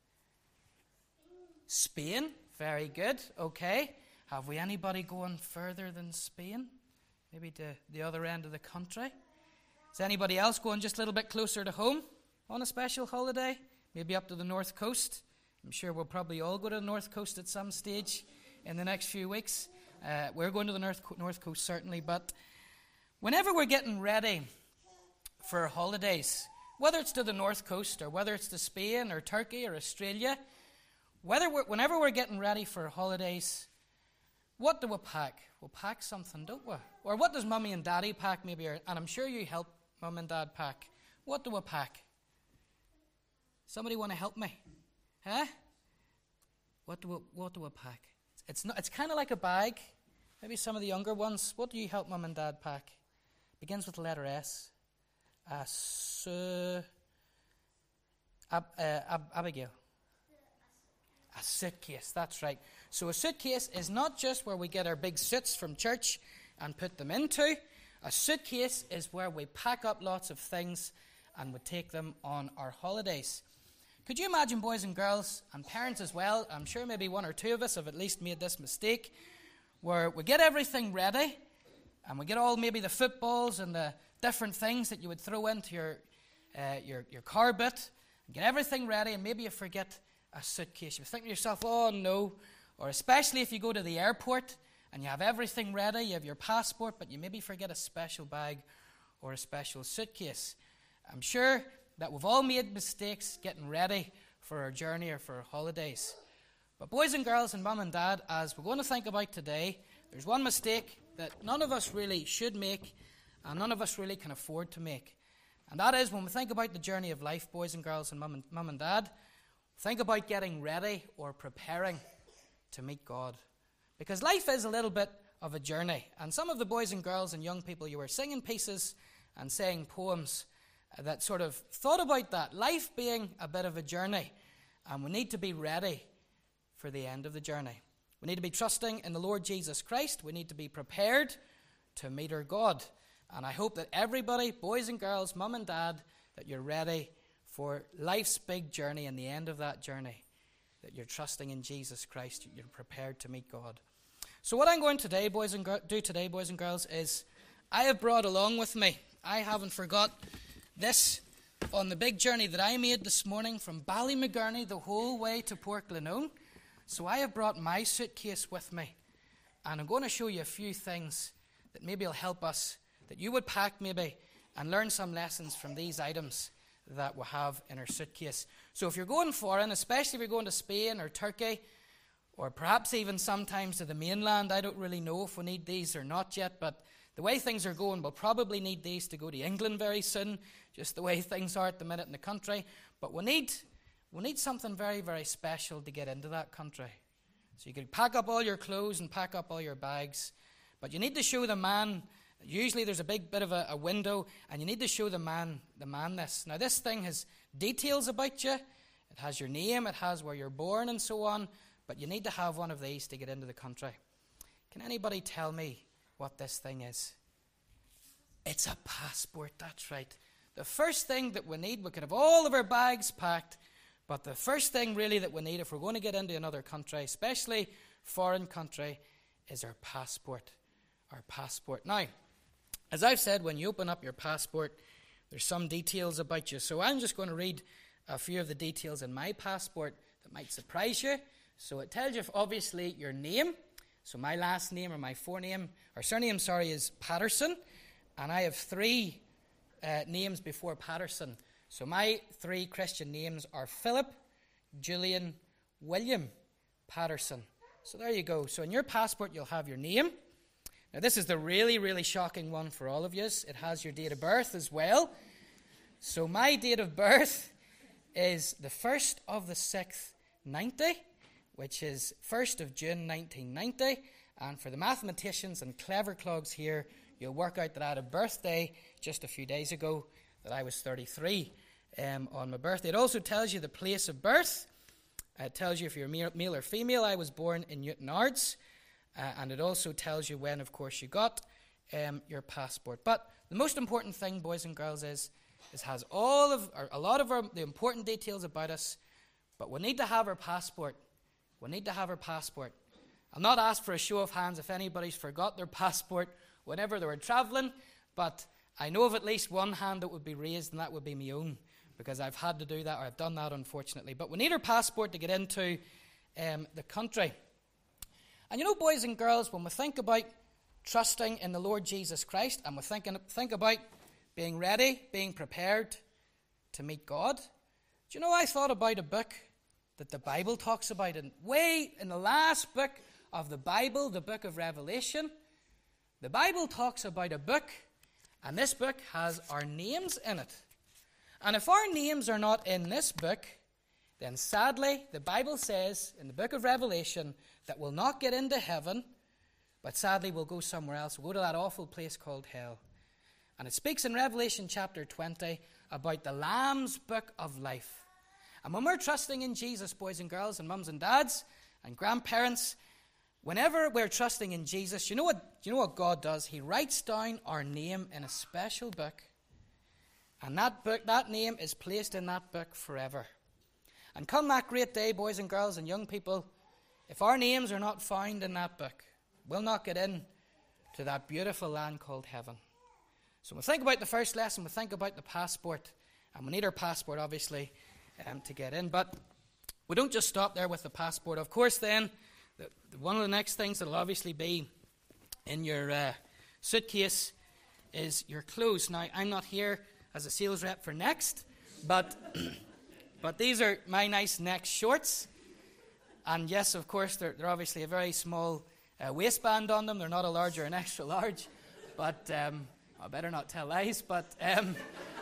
Spain, very good, okay. Have we anybody going further than Spain? Maybe to the other end of the country? Is anybody else going just a little bit closer to home on a special holiday? Maybe up to the North Coast? I'm sure we'll probably all go to the North Coast at some stage in the next few weeks. Uh, we're going to the North, Co- North Coast, certainly. But whenever we're getting ready for holidays, whether it's to the North Coast or whether it's to Spain or Turkey or Australia, whether we're, whenever we're getting ready for holidays, what do we pack? We'll pack something, don't we? Or what does Mummy and Daddy pack maybe? Or, and I'm sure you help Mum and Dad pack. What do we pack? Somebody want to help me? Huh? What do we, what do we pack? It's not. It's kind of like a bag. Maybe some of the younger ones. What do you help Mum and Dad pack? Begins with the letter S. A su- Ab, uh, Ab, Abigail. A suitcase, that's right. So a suitcase is not just where we get our big suits from church and put them into. A suitcase is where we pack up lots of things and we take them on our holidays. Could you imagine, boys and girls, and parents as well, I'm sure maybe one or two of us have at least made this mistake, where we get everything ready and we get all maybe the footballs and the different things that you would throw into your, uh, your, your car boot, and get everything ready, and maybe you forget a suitcase. You think to yourself, oh no. Or especially if you go to the airport and you have everything ready, you have your passport, but you maybe forget a special bag or a special suitcase. I'm sure that we've all made mistakes getting ready for our journey or for our holidays. But boys and girls and mum and dad, as we're going to think about today, there's one mistake that none of us really should make and none of us really can afford to make. And that is when we think about the journey of life, boys and girls and mum and, mum and dad, think about getting ready or preparing to meet God. Because life is a little bit of a journey. And some of the boys and girls and young people, you were singing pieces and saying poems that sort of thought about that, life being a bit of a journey, and we need to be ready for the end of the journey. We need to be trusting in the Lord Jesus Christ. We need to be prepared to meet our God. And I hope that everybody, boys and girls, mum and dad, that you're ready for life's big journey and the end of that journey, that you're trusting in Jesus Christ, you're prepared to meet God. So what I'm going today, boys and gir- do today, boys and girls, is I have brought along with me, I haven't forgot this on the big journey that I made this morning from Ballymagurney the whole way to Port Glenone. So I have brought my suitcase with me, and I'm going to show you a few things that maybe will help us, that you would pack maybe, and learn some lessons from these items that we have in our suitcase. So if you're going foreign, especially if you're going to Spain or Turkey, or perhaps even sometimes to the mainland, I don't really know if we need these or not yet, but the way things are going, we'll probably need these to go to England very soon, just the way things are at the minute in the country. But we need... We need something very, very special to get into that country. So you can pack up all your clothes and pack up all your bags, but you need to show the man, usually there's a big bit of a, a window, and you need to show the man, the man this. Now this thing has details about you. It has your name, it has where you're born and so on, but you need to have one of these to get into the country. Can anybody tell me what this thing is? It's a passport, that's right. The first thing that we need, we can have all of our bags packed, but the first thing really that we need if we're going to get into another country, especially foreign country, is our passport. Our passport. Now, as I've said, when you open up your passport, there's some details about you. So I'm just going to read a few of the details in my passport that might surprise you. So it tells you, obviously, your name. So my last name or my forename, or surname, sorry, is Patterson. And I have three uh, names before Patterson. So my three Christian names are Philip, Julian, William Patterson. So there you go. So in your passport, you'll have your name. Now this is the really, really shocking one for all of you. It has your date of birth as well. So my date of birth is the first of the sixth, ninety, which is first of June, nineteen ninety. And for the mathematicians and clever clogs here, you'll work out that I had a birthday just a few days ago, that I was thirty-three um, on my birthday. It also tells you the place of birth. It tells you if you're male or female. I was born in Newtownards. Uh, and it also tells you when, of course, you got um, your passport. But the most important thing, boys and girls, is it has all of, or a lot of our, the important details about us. But we need to have our passport. We need to have our passport. I'll not ask for a show of hands if anybody's forgot their passport whenever they were travelling, but I know of at least one hand that would be raised, and that would be my own, because I've had to do that, or I've done that, unfortunately. But we need our passport to get into um, the country. And you know, boys and girls, when we think about trusting in the Lord Jesus Christ, and we think, think about being ready, being prepared to meet God, do you know, I thought about a book that the Bible talks about, and way in the last book of the Bible, the book of Revelation, the Bible talks about a book, and this book has our names in it. And if our names are not in this book, then sadly, the Bible says in the book of Revelation that we'll not get into heaven, but sadly we'll go somewhere else. We'll go to that awful place called hell. And it speaks in Revelation chapter twenty about the Lamb's book of life. And when we're trusting in Jesus, boys and girls, and mums and dads, and grandparents, whenever we're trusting in Jesus, you know what, you know what God does? He writes down our name in a special book. And that book, that name is placed in that book forever. And come that great day, boys and girls and young people, if our names are not found in that book, we'll not get in to that beautiful land called heaven. So we think about the first lesson, we think about the passport, and we need our passport, obviously, um, to get in. But we don't just stop there with the passport. Of course, then, the, the, one of the next things that will obviously be in your uh, suitcase is your clothes. Now, I'm not here as a sales rep for Next, but but these are my nice Next shorts. And yes, of course, they're, they're obviously a very small uh, waistband on them. They're not a large or an extra large, but um, I better not tell lies. But um,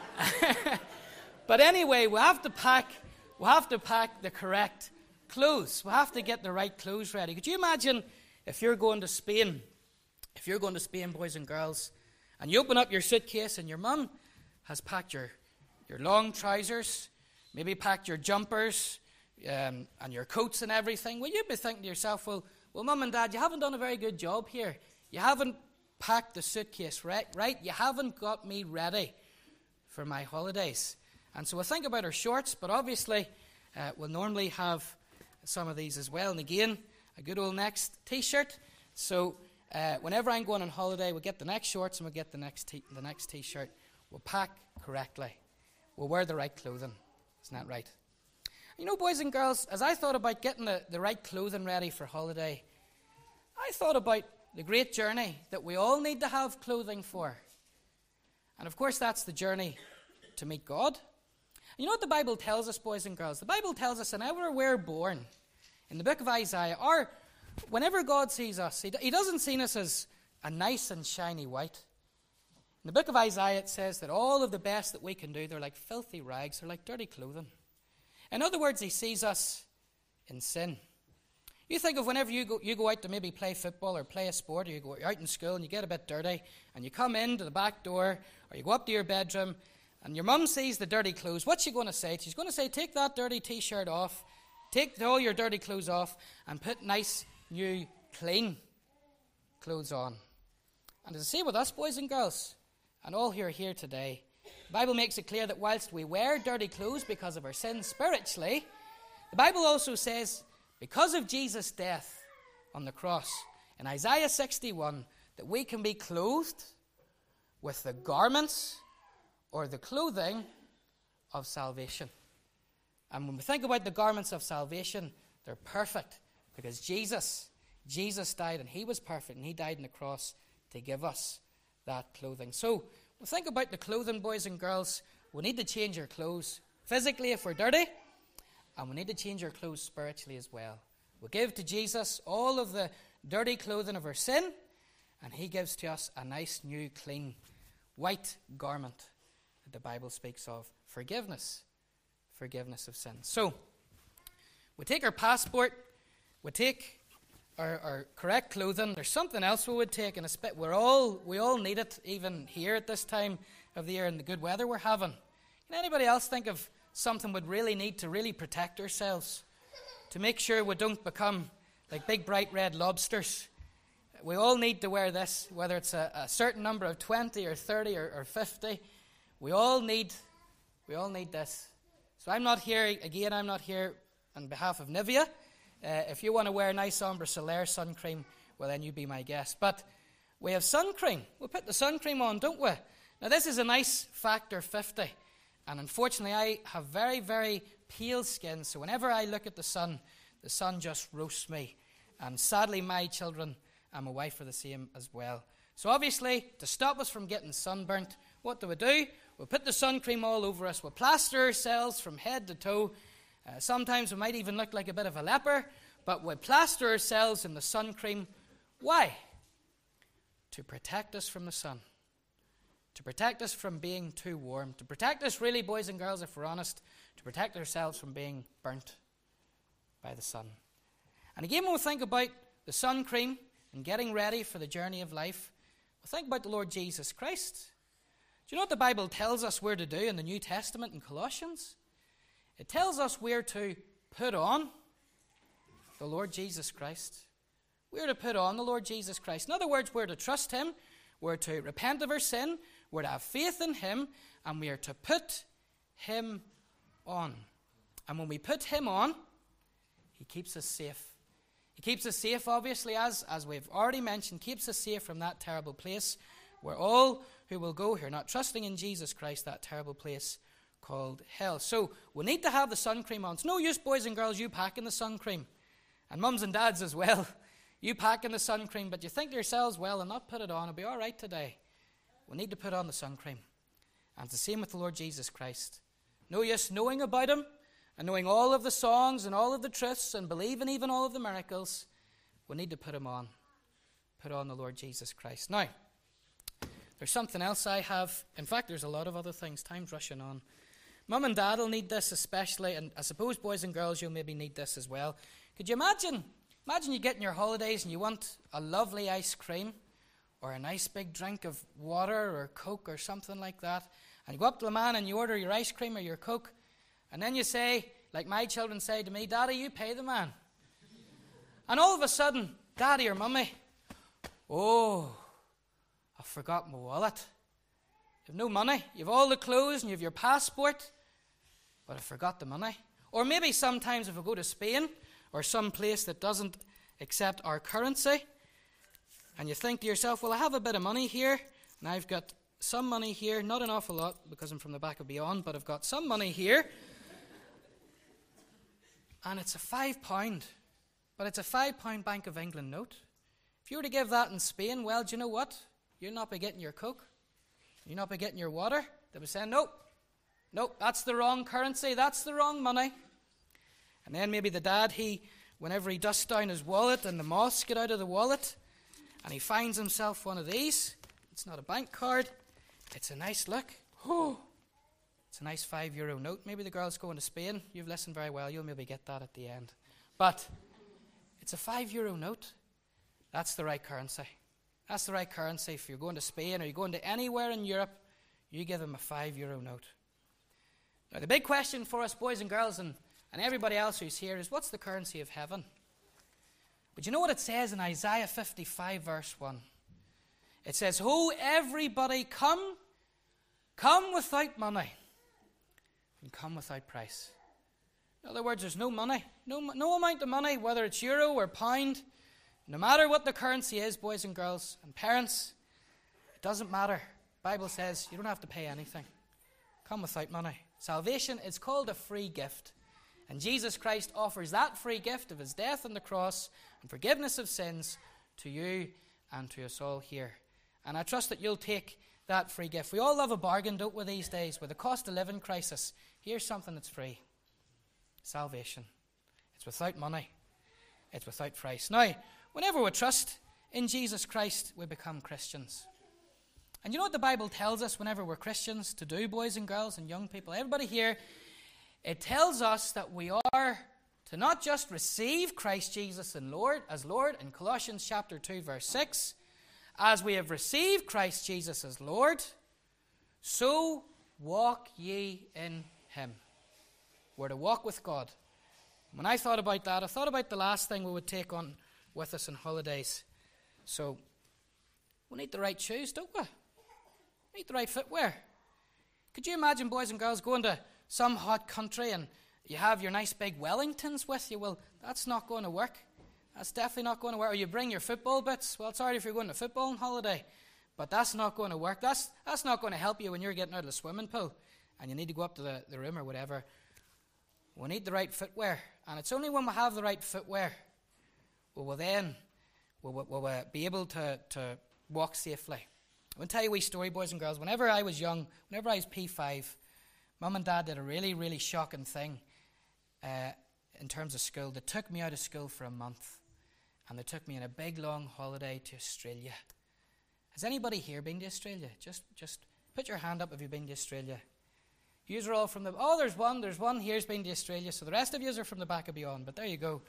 but anyway, we have to pack. We have to pack the correct clothes. We have to get the right clothes ready. Could you imagine if you're going to Spain? If you're going to Spain, boys and girls, and you open up your suitcase and your mum has packed your your long trousers, maybe packed your jumpers um, and your coats and everything, well, you'd be thinking to yourself, well, well, Mum and Dad, you haven't done a very good job here. You haven't packed the suitcase right, right? You haven't got me ready for my holidays. And so we'll think about our shorts, but obviously uh, we'll normally have some of these as well. And again, a good old Next t-shirt. So uh, whenever I'm going on holiday, we'll get the next shorts and we'll get the next t- the next t-shirt. We'll pack correctly. We'll wear the right clothing. Isn't that right? You know, boys and girls, as I thought about getting the, the right clothing ready for holiday, I thought about the great journey that we all need to have clothing for. And of course, that's the journey to meet God. You know what the Bible tells us, boys and girls? The Bible tells us whenever we're born, in the book of Isaiah, or whenever God sees us, he, he doesn't see us as a nice and shiny white. In the book of Isaiah, it says that all of the best that we can do, they're like filthy rags, they're like dirty clothing. In other words, he sees us in sin. You think of whenever you go, you go out to maybe play football or play a sport, or you go out in school and you get a bit dirty, and you come into the back door, or you go up to your bedroom, and your mum sees the dirty clothes. What's she going to say? She's going to say, take that dirty t-shirt off, take all your dirty clothes off, and put nice, new, clean clothes on. And it's the same with us, boys and girls, and all who are here today. The Bible makes it clear that whilst we wear dirty clothes because of our sins spiritually, the Bible also says, because of Jesus' death on the cross, in Isaiah sixty-one, that we can be clothed with the garments or the clothing of salvation. And when we think about the garments of salvation, they're perfect because Jesus, Jesus died and he was perfect and he died on the cross to give us that clothing. So, we think about the clothing, boys and girls. We need to change our clothes physically if we're dirty, and we need to change our clothes spiritually as well. We give to Jesus all of the dirty clothing of our sin, and he gives to us a nice, new, clean, white garment that the Bible speaks of. Forgiveness. Forgiveness of sins. So, we take our passport, we take our, our correct clothing. There's something else we would take, and it's bit, we're all, we all need it, even here at this time of the year and the good weather we're having. Can anybody else think of something we'd really need to really protect ourselves, to make sure we don't become like big bright red lobsters? We all need to wear this, whether it's a, a certain number of twenty or thirty or, or fifty. We all need, we all need this. So I'm not here, again, I'm not here on behalf of Nivea. Uh, if you want to wear nice Ombre Solaire sun cream, well then you be my guest. But we have sun cream. We'll put the sun cream on, don't we? Now this is a nice factor fifty. And unfortunately I have very, very pale skin. So whenever I look at the sun, the sun just roasts me. And sadly my children and my wife are the same as well. So obviously, to stop us from getting sunburnt, what do we do? We'll put the sun cream all over us. We'll plaster ourselves from head to toe. Uh, sometimes we might even look like a bit of a leper, but we plaster ourselves in the sun cream. Why? To protect us from the sun. To protect us from being too warm. To protect us, really, boys and girls, if we're honest, to protect ourselves from being burnt by the sun. And again, when we think about the sun cream and getting ready for the journey of life, we think about the Lord Jesus Christ. Do you know what the Bible tells us we're to do in the New Testament in Colossians? It tells us we're to put on the Lord Jesus Christ. We're to put on the Lord Jesus Christ. In other words, we're to trust him, we're to repent of our sin, we're to have faith in him, and we are to put him on. And when we put him on, he keeps us safe. He keeps us safe, obviously, as, as we've already mentioned, keeps us safe from that terrible place where all who will go here, not trusting in Jesus Christ, that terrible place called hell. So we need to have the sun cream on. It's no use, boys and girls, you packing the sun cream. And mums and dads as well. You packing the sun cream, but you think to yourselves, well, I'll not put it on. I'll be all right today. We need to put on the sun cream. And it's the same with the Lord Jesus Christ. No use knowing about him and knowing all of the songs and all of the truths and believing even all of the miracles. We need to put him on. Put on the Lord Jesus Christ. Now, there's something else I have. In fact, there's a lot of other things. Time's rushing on. Mum and Dad will need this especially, and I suppose boys and girls, you'll maybe need this as well. Could you imagine, imagine you get in your holidays and you want a lovely ice cream or a nice big drink of water or Coke or something like that, And you go up to the man and you order your ice cream or your Coke, and then you say, like my children say to me, Daddy, you pay the man. And all of a sudden, Daddy or Mummy, oh, I've forgotten my wallet. You have no money. You have all the clothes and you have your passport, but I forgot the money. Or maybe sometimes if I go to Spain or some place that doesn't accept our currency, and you think to yourself, well, I have a bit of money here, and I've got some money here, not an awful lot because I'm from the back of beyond, but I've got some money here, and it's a five pound, but it's a five pound Bank of England note. If you were to give that in Spain, well, do you know what? You'll not be getting your Coke. You'll not be getting your water. They'll be saying, nope, nope, that's the wrong currency, that's the wrong money. And then maybe the dad, he, whenever he dusts down his wallet and the moths get out of the wallet, and he finds himself one of these. It's not a bank card. It's a nice look. Oh, it's a nice five euro note. Maybe the girl's going to Spain. You've listened very well. You'll maybe get that at the end. But it's a five euro note. That's the right currency. That's the right currency. If you're going to Spain or you're going to anywhere in Europe, you give them a five euro note. Now, the big question for us, boys and girls, and, and everybody else who's here is, what's the currency of heaven? But you know what it says in Isaiah fifty-five, verse one? It says, "Oh, everybody come, come without money, and come without price." In other words, there's no money, no, no amount of money, whether it's euro or pound, no matter what the currency is, boys and girls and parents, it doesn't matter. The Bible says you don't have to pay anything. Come without money. Salvation is called a free gift. And Jesus Christ offers that free gift of his death on the cross and forgiveness of sins to you and to us all here. And I trust that you'll take that free gift. We all love a bargain, don't we, these days? With the cost of living crisis, here's something that's free. Salvation. It's without money. It's without price. Now, whenever we trust in Jesus Christ, we become Christians. And you know what the Bible tells us whenever we're Christians to do, boys and girls and young people? Everybody here, it tells us that we are to not just receive Christ Jesus and Lord as Lord in Colossians chapter two, verse six. As we have received Christ Jesus as Lord, so walk ye in him. We're to walk with God. When I thought about that, I thought about the last thing we would take on with us on holidays. So, we need the right shoes, don't we? We need the right footwear. Could you imagine, boys and girls, going to some hot country and you have your nice big Wellingtons with you? Well, that's not going to work. That's definitely not going to work. Or you bring your football bits. Well, sorry if you're going to football on holiday, but that's not going to work. That's that's not going to help you when you're getting out of the swimming pool and you need to go up to the, the room or whatever. We need the right footwear. And it's only when we have the right footwear we will then we'll, we'll, we'll uh, be able to, to walk safely. I want to tell you a wee story, boys and girls. Whenever I was young, whenever I was P five, Mum and Dad did a really, really shocking thing uh, in terms of school. They took me out of school for a month, and they took me on a big, long holiday to Australia. Has anybody here been to Australia? Just just put your hand up if you've been to Australia. Yous are all from the... Oh, there's one. There's one here's been to Australia, so the rest of yous are from the back of beyond, but there you go.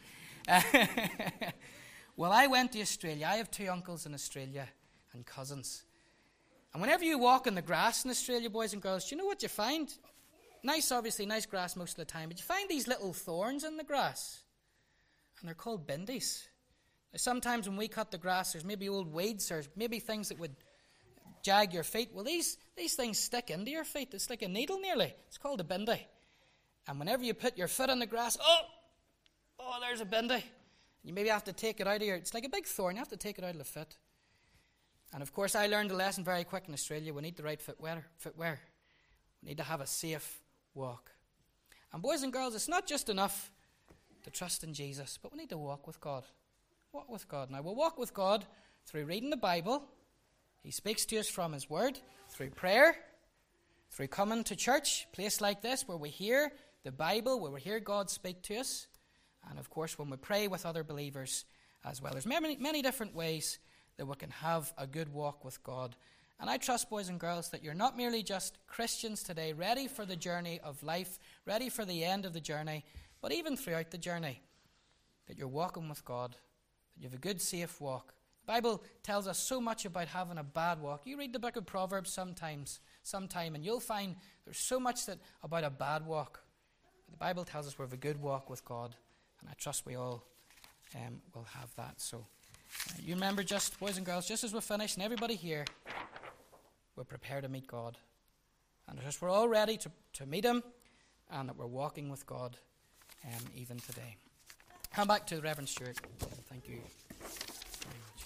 Well, I went to Australia. I have two uncles in Australia and cousins. And whenever you walk in the grass in Australia, boys and girls, do you know what you find? Nice, obviously, nice grass most of the time, but you find these little thorns in the grass, and they're called bindies. Now, sometimes when we cut the grass, there's maybe old weeds or maybe things that would jag your feet. Well, these, these things stick into your feet. It's like a needle nearly. It's called a bindi. And whenever you put your foot on the grass, oh, oh, there's a bindi. You maybe have to take it out of your... It's like a big thorn. You have to take it out of the foot. And, of course, I learned a lesson very quick in Australia. We need the right footwear. footwear. We need to have a safe walk. And, boys and girls, it's not just enough to trust in Jesus, but we need to walk with God. Walk with God. Now, we'll walk with God through reading the Bible. He speaks to us from his word, through prayer, through coming to church, a place like this where we hear the Bible, where we hear God speak to us, and, of course, when we pray with other believers as well. There's many, many different ways that we can have a good walk with God. And I trust, boys and girls, that you're not merely just Christians today, ready for the journey of life, ready for the end of the journey, but even throughout the journey, that you're walking with God, that you have a good, safe walk. The Bible tells us so much about having a bad walk. You read the book of Proverbs sometimes, sometime, and you'll find there's so much that about a bad walk. But the Bible tells us we have a good walk with God, and I trust we all um, will have that. So uh, you remember, just boys and girls, just as we finish, and everybody here, we're prepared to meet God. And just we're all ready to, to meet Him, and that we're walking with God um, even today. Come back to the Reverend Stuart. Thank you very much.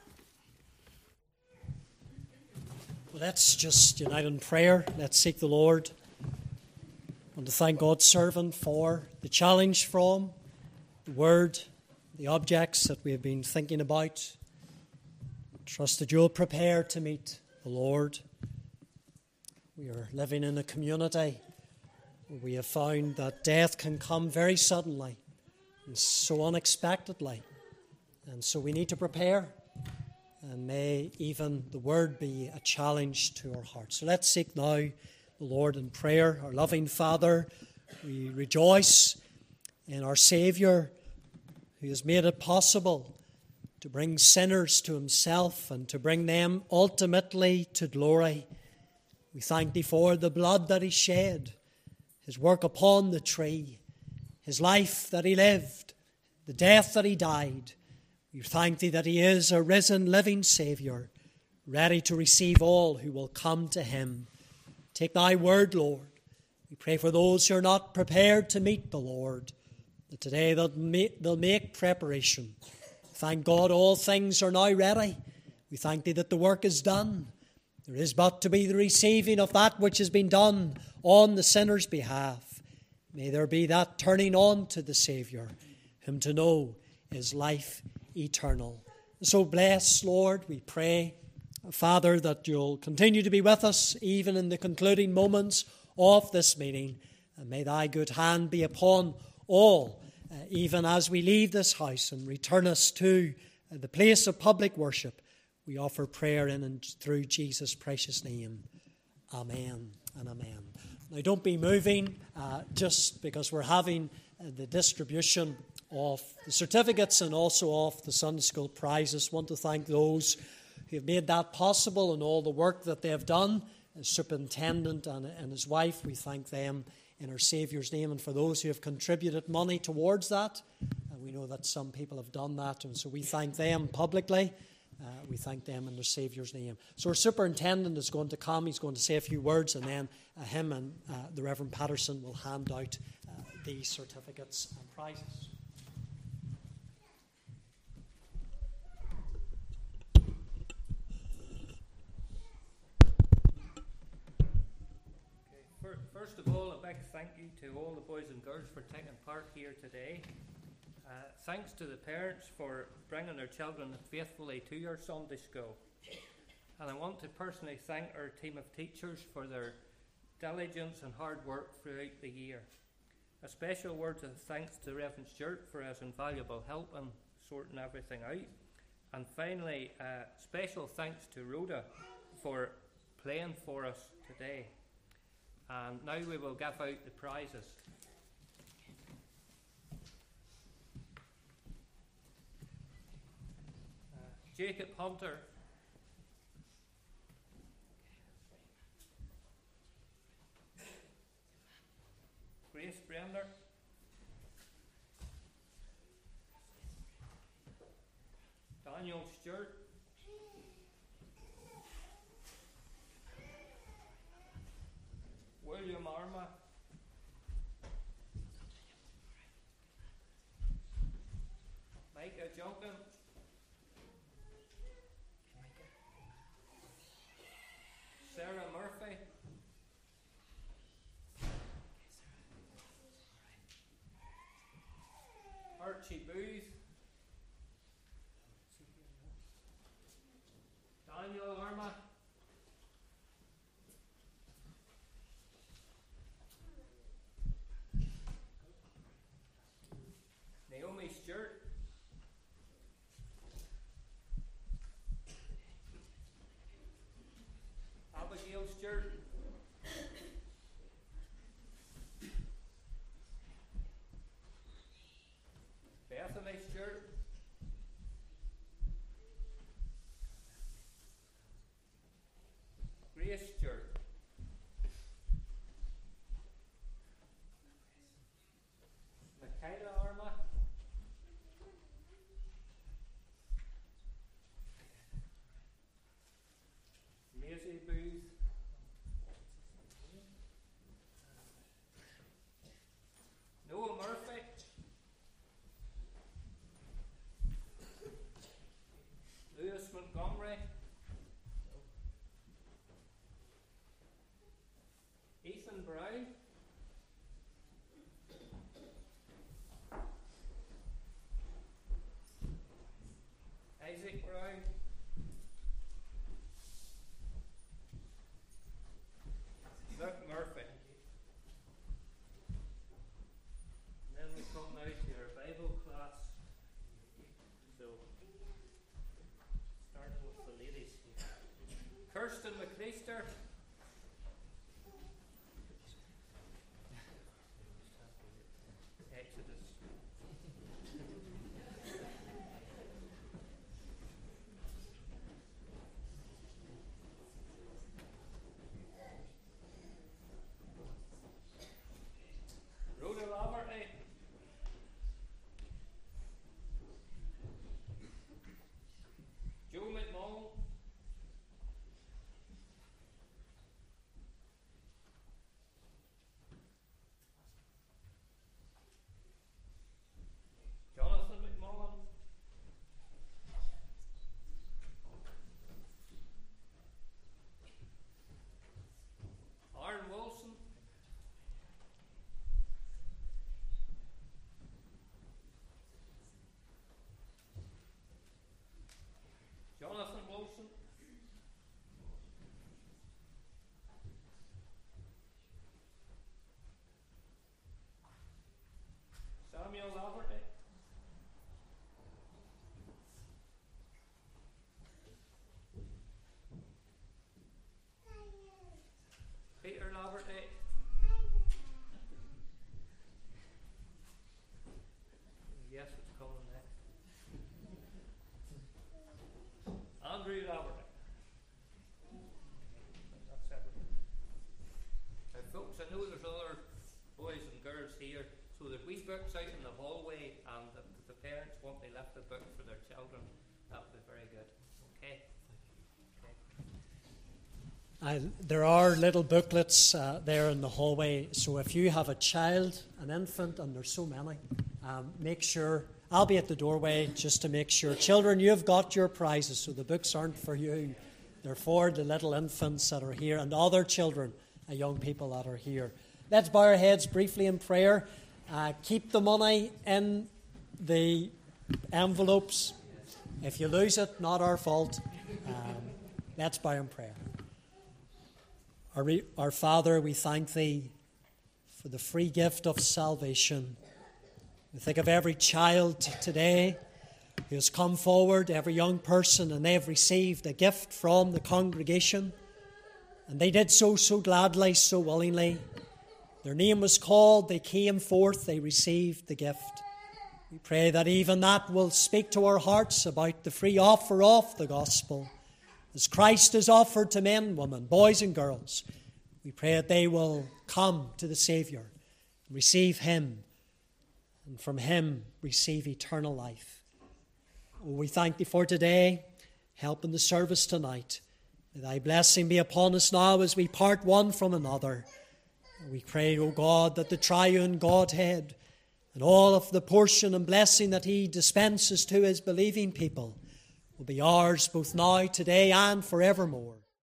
Well, let's just unite in prayer. Let's seek the Lord. I want to thank God's servant for the challenge from the Word, the objects that we have been thinking about. Trust that you'll prepare to meet the Lord. We are living in a community where we have found that death can come very suddenly and so unexpectedly. And so we need to prepare. And may even the Word be a challenge to our hearts. So let's seek now the Lord in prayer. Our loving Father, we rejoice in our Saviour, who has made it possible to bring sinners to Himself and to bring them ultimately to glory. We thank Thee for the blood that He shed, His work upon the tree, His life that He lived, the death that He died. We thank Thee that He is a risen, living Saviour, ready to receive all who will come to Him. Take Thy word, Lord. We pray for those who are not prepared to meet the Lord, that today they'll make, they'll make preparation. Thank God all things are now ready. We thank Thee that the work is done. There is but to be the receiving of that which has been done on the sinner's behalf. May there be that turning on to the Saviour, whom to know is life eternal. So bless, Lord, we pray, Father, that You'll continue to be with us even in the concluding moments of this meeting. And may Thy good hand be upon all, uh, even as we leave this house and return us to uh, the place of public worship. We offer prayer in and through Jesus' precious name. Amen and amen. Now don't be moving uh, just because we're having uh, the distribution of the certificates and also of the Sunday School prizes. I want to thank those who have made that possible and all the work that they have done. The superintendent and, and his wife, we thank them in our Saviour's name. And for those who have contributed money towards that, and we know that some people have done that, and so we thank them publicly. Uh, we thank them in their Saviour's name. So our superintendent is going to come. He's going to say a few words, and then uh, him and uh, the Reverend Patterson will hand out uh, these certificates and prizes. Okay, first of all, a big thank you to all the boys and girls for taking part here today. Uh, thanks to the parents for bringing their children faithfully to your Sunday school. And I want to personally thank our team of teachers for their diligence and hard work throughout the year. A special word of thanks to Reverend Stuart for his invaluable help in sorting everything out. And finally, uh, special thanks to Rhoda for playing for us today. And now we will give out the prizes. Jacob Hunter, Grace Bremner, Daniel Stewart, William Arma, Micah Junkin, Sarah Murphy, Archie Booth, Daniel Arma, Naomi Stewart, Abigail Stewart, Bethany Stewart, starting with the ladies. Kirsten McLeister. Exodus. Rhoda Laverty. Joe McMullen. Jonathan McMullen. Aaron Wilson. Jonathan Wilson. Samuel Laverty. Peter Laverty. Yes, it's coming next. Andrew Laverty. That's everything. Now, folks, I know there's other boys and girls here, so there's wee books out in the hallway, and if the parents want me left a book for their children, that would be very good. Okay? Uh, there are little booklets uh, there in the hallway, so if you have a child, an infant, and there's so many, um, make sure, I'll be at the doorway just to make sure. Children, you've got your prizes, so the books aren't for you. They're for the little infants that are here and other children and young people that are here. Let's bow our heads briefly in prayer. Uh, keep the money in the envelopes. If you lose it, not our fault. Um, let's bow in prayer. Our, re- our Father, we thank Thee for the free gift of salvation. We think of every child today who has come forward, every young person, and they have received a gift from the congregation. And they did so so gladly, so willingly. Their name was called, they came forth, they received the gift. We pray that even that will speak to our hearts about the free offer of the gospel. As Christ is offered to men, women, boys and girls, we pray that they will come to the Saviour, receive Him, and from Him receive eternal life. Oh, we thank Thee for today, help in the service tonight. May Thy blessing be upon us now as we part one from another. We pray, O God, that the triune Godhead and all of the portion and blessing that He dispenses to His believing people will be ours both now, today, and forevermore.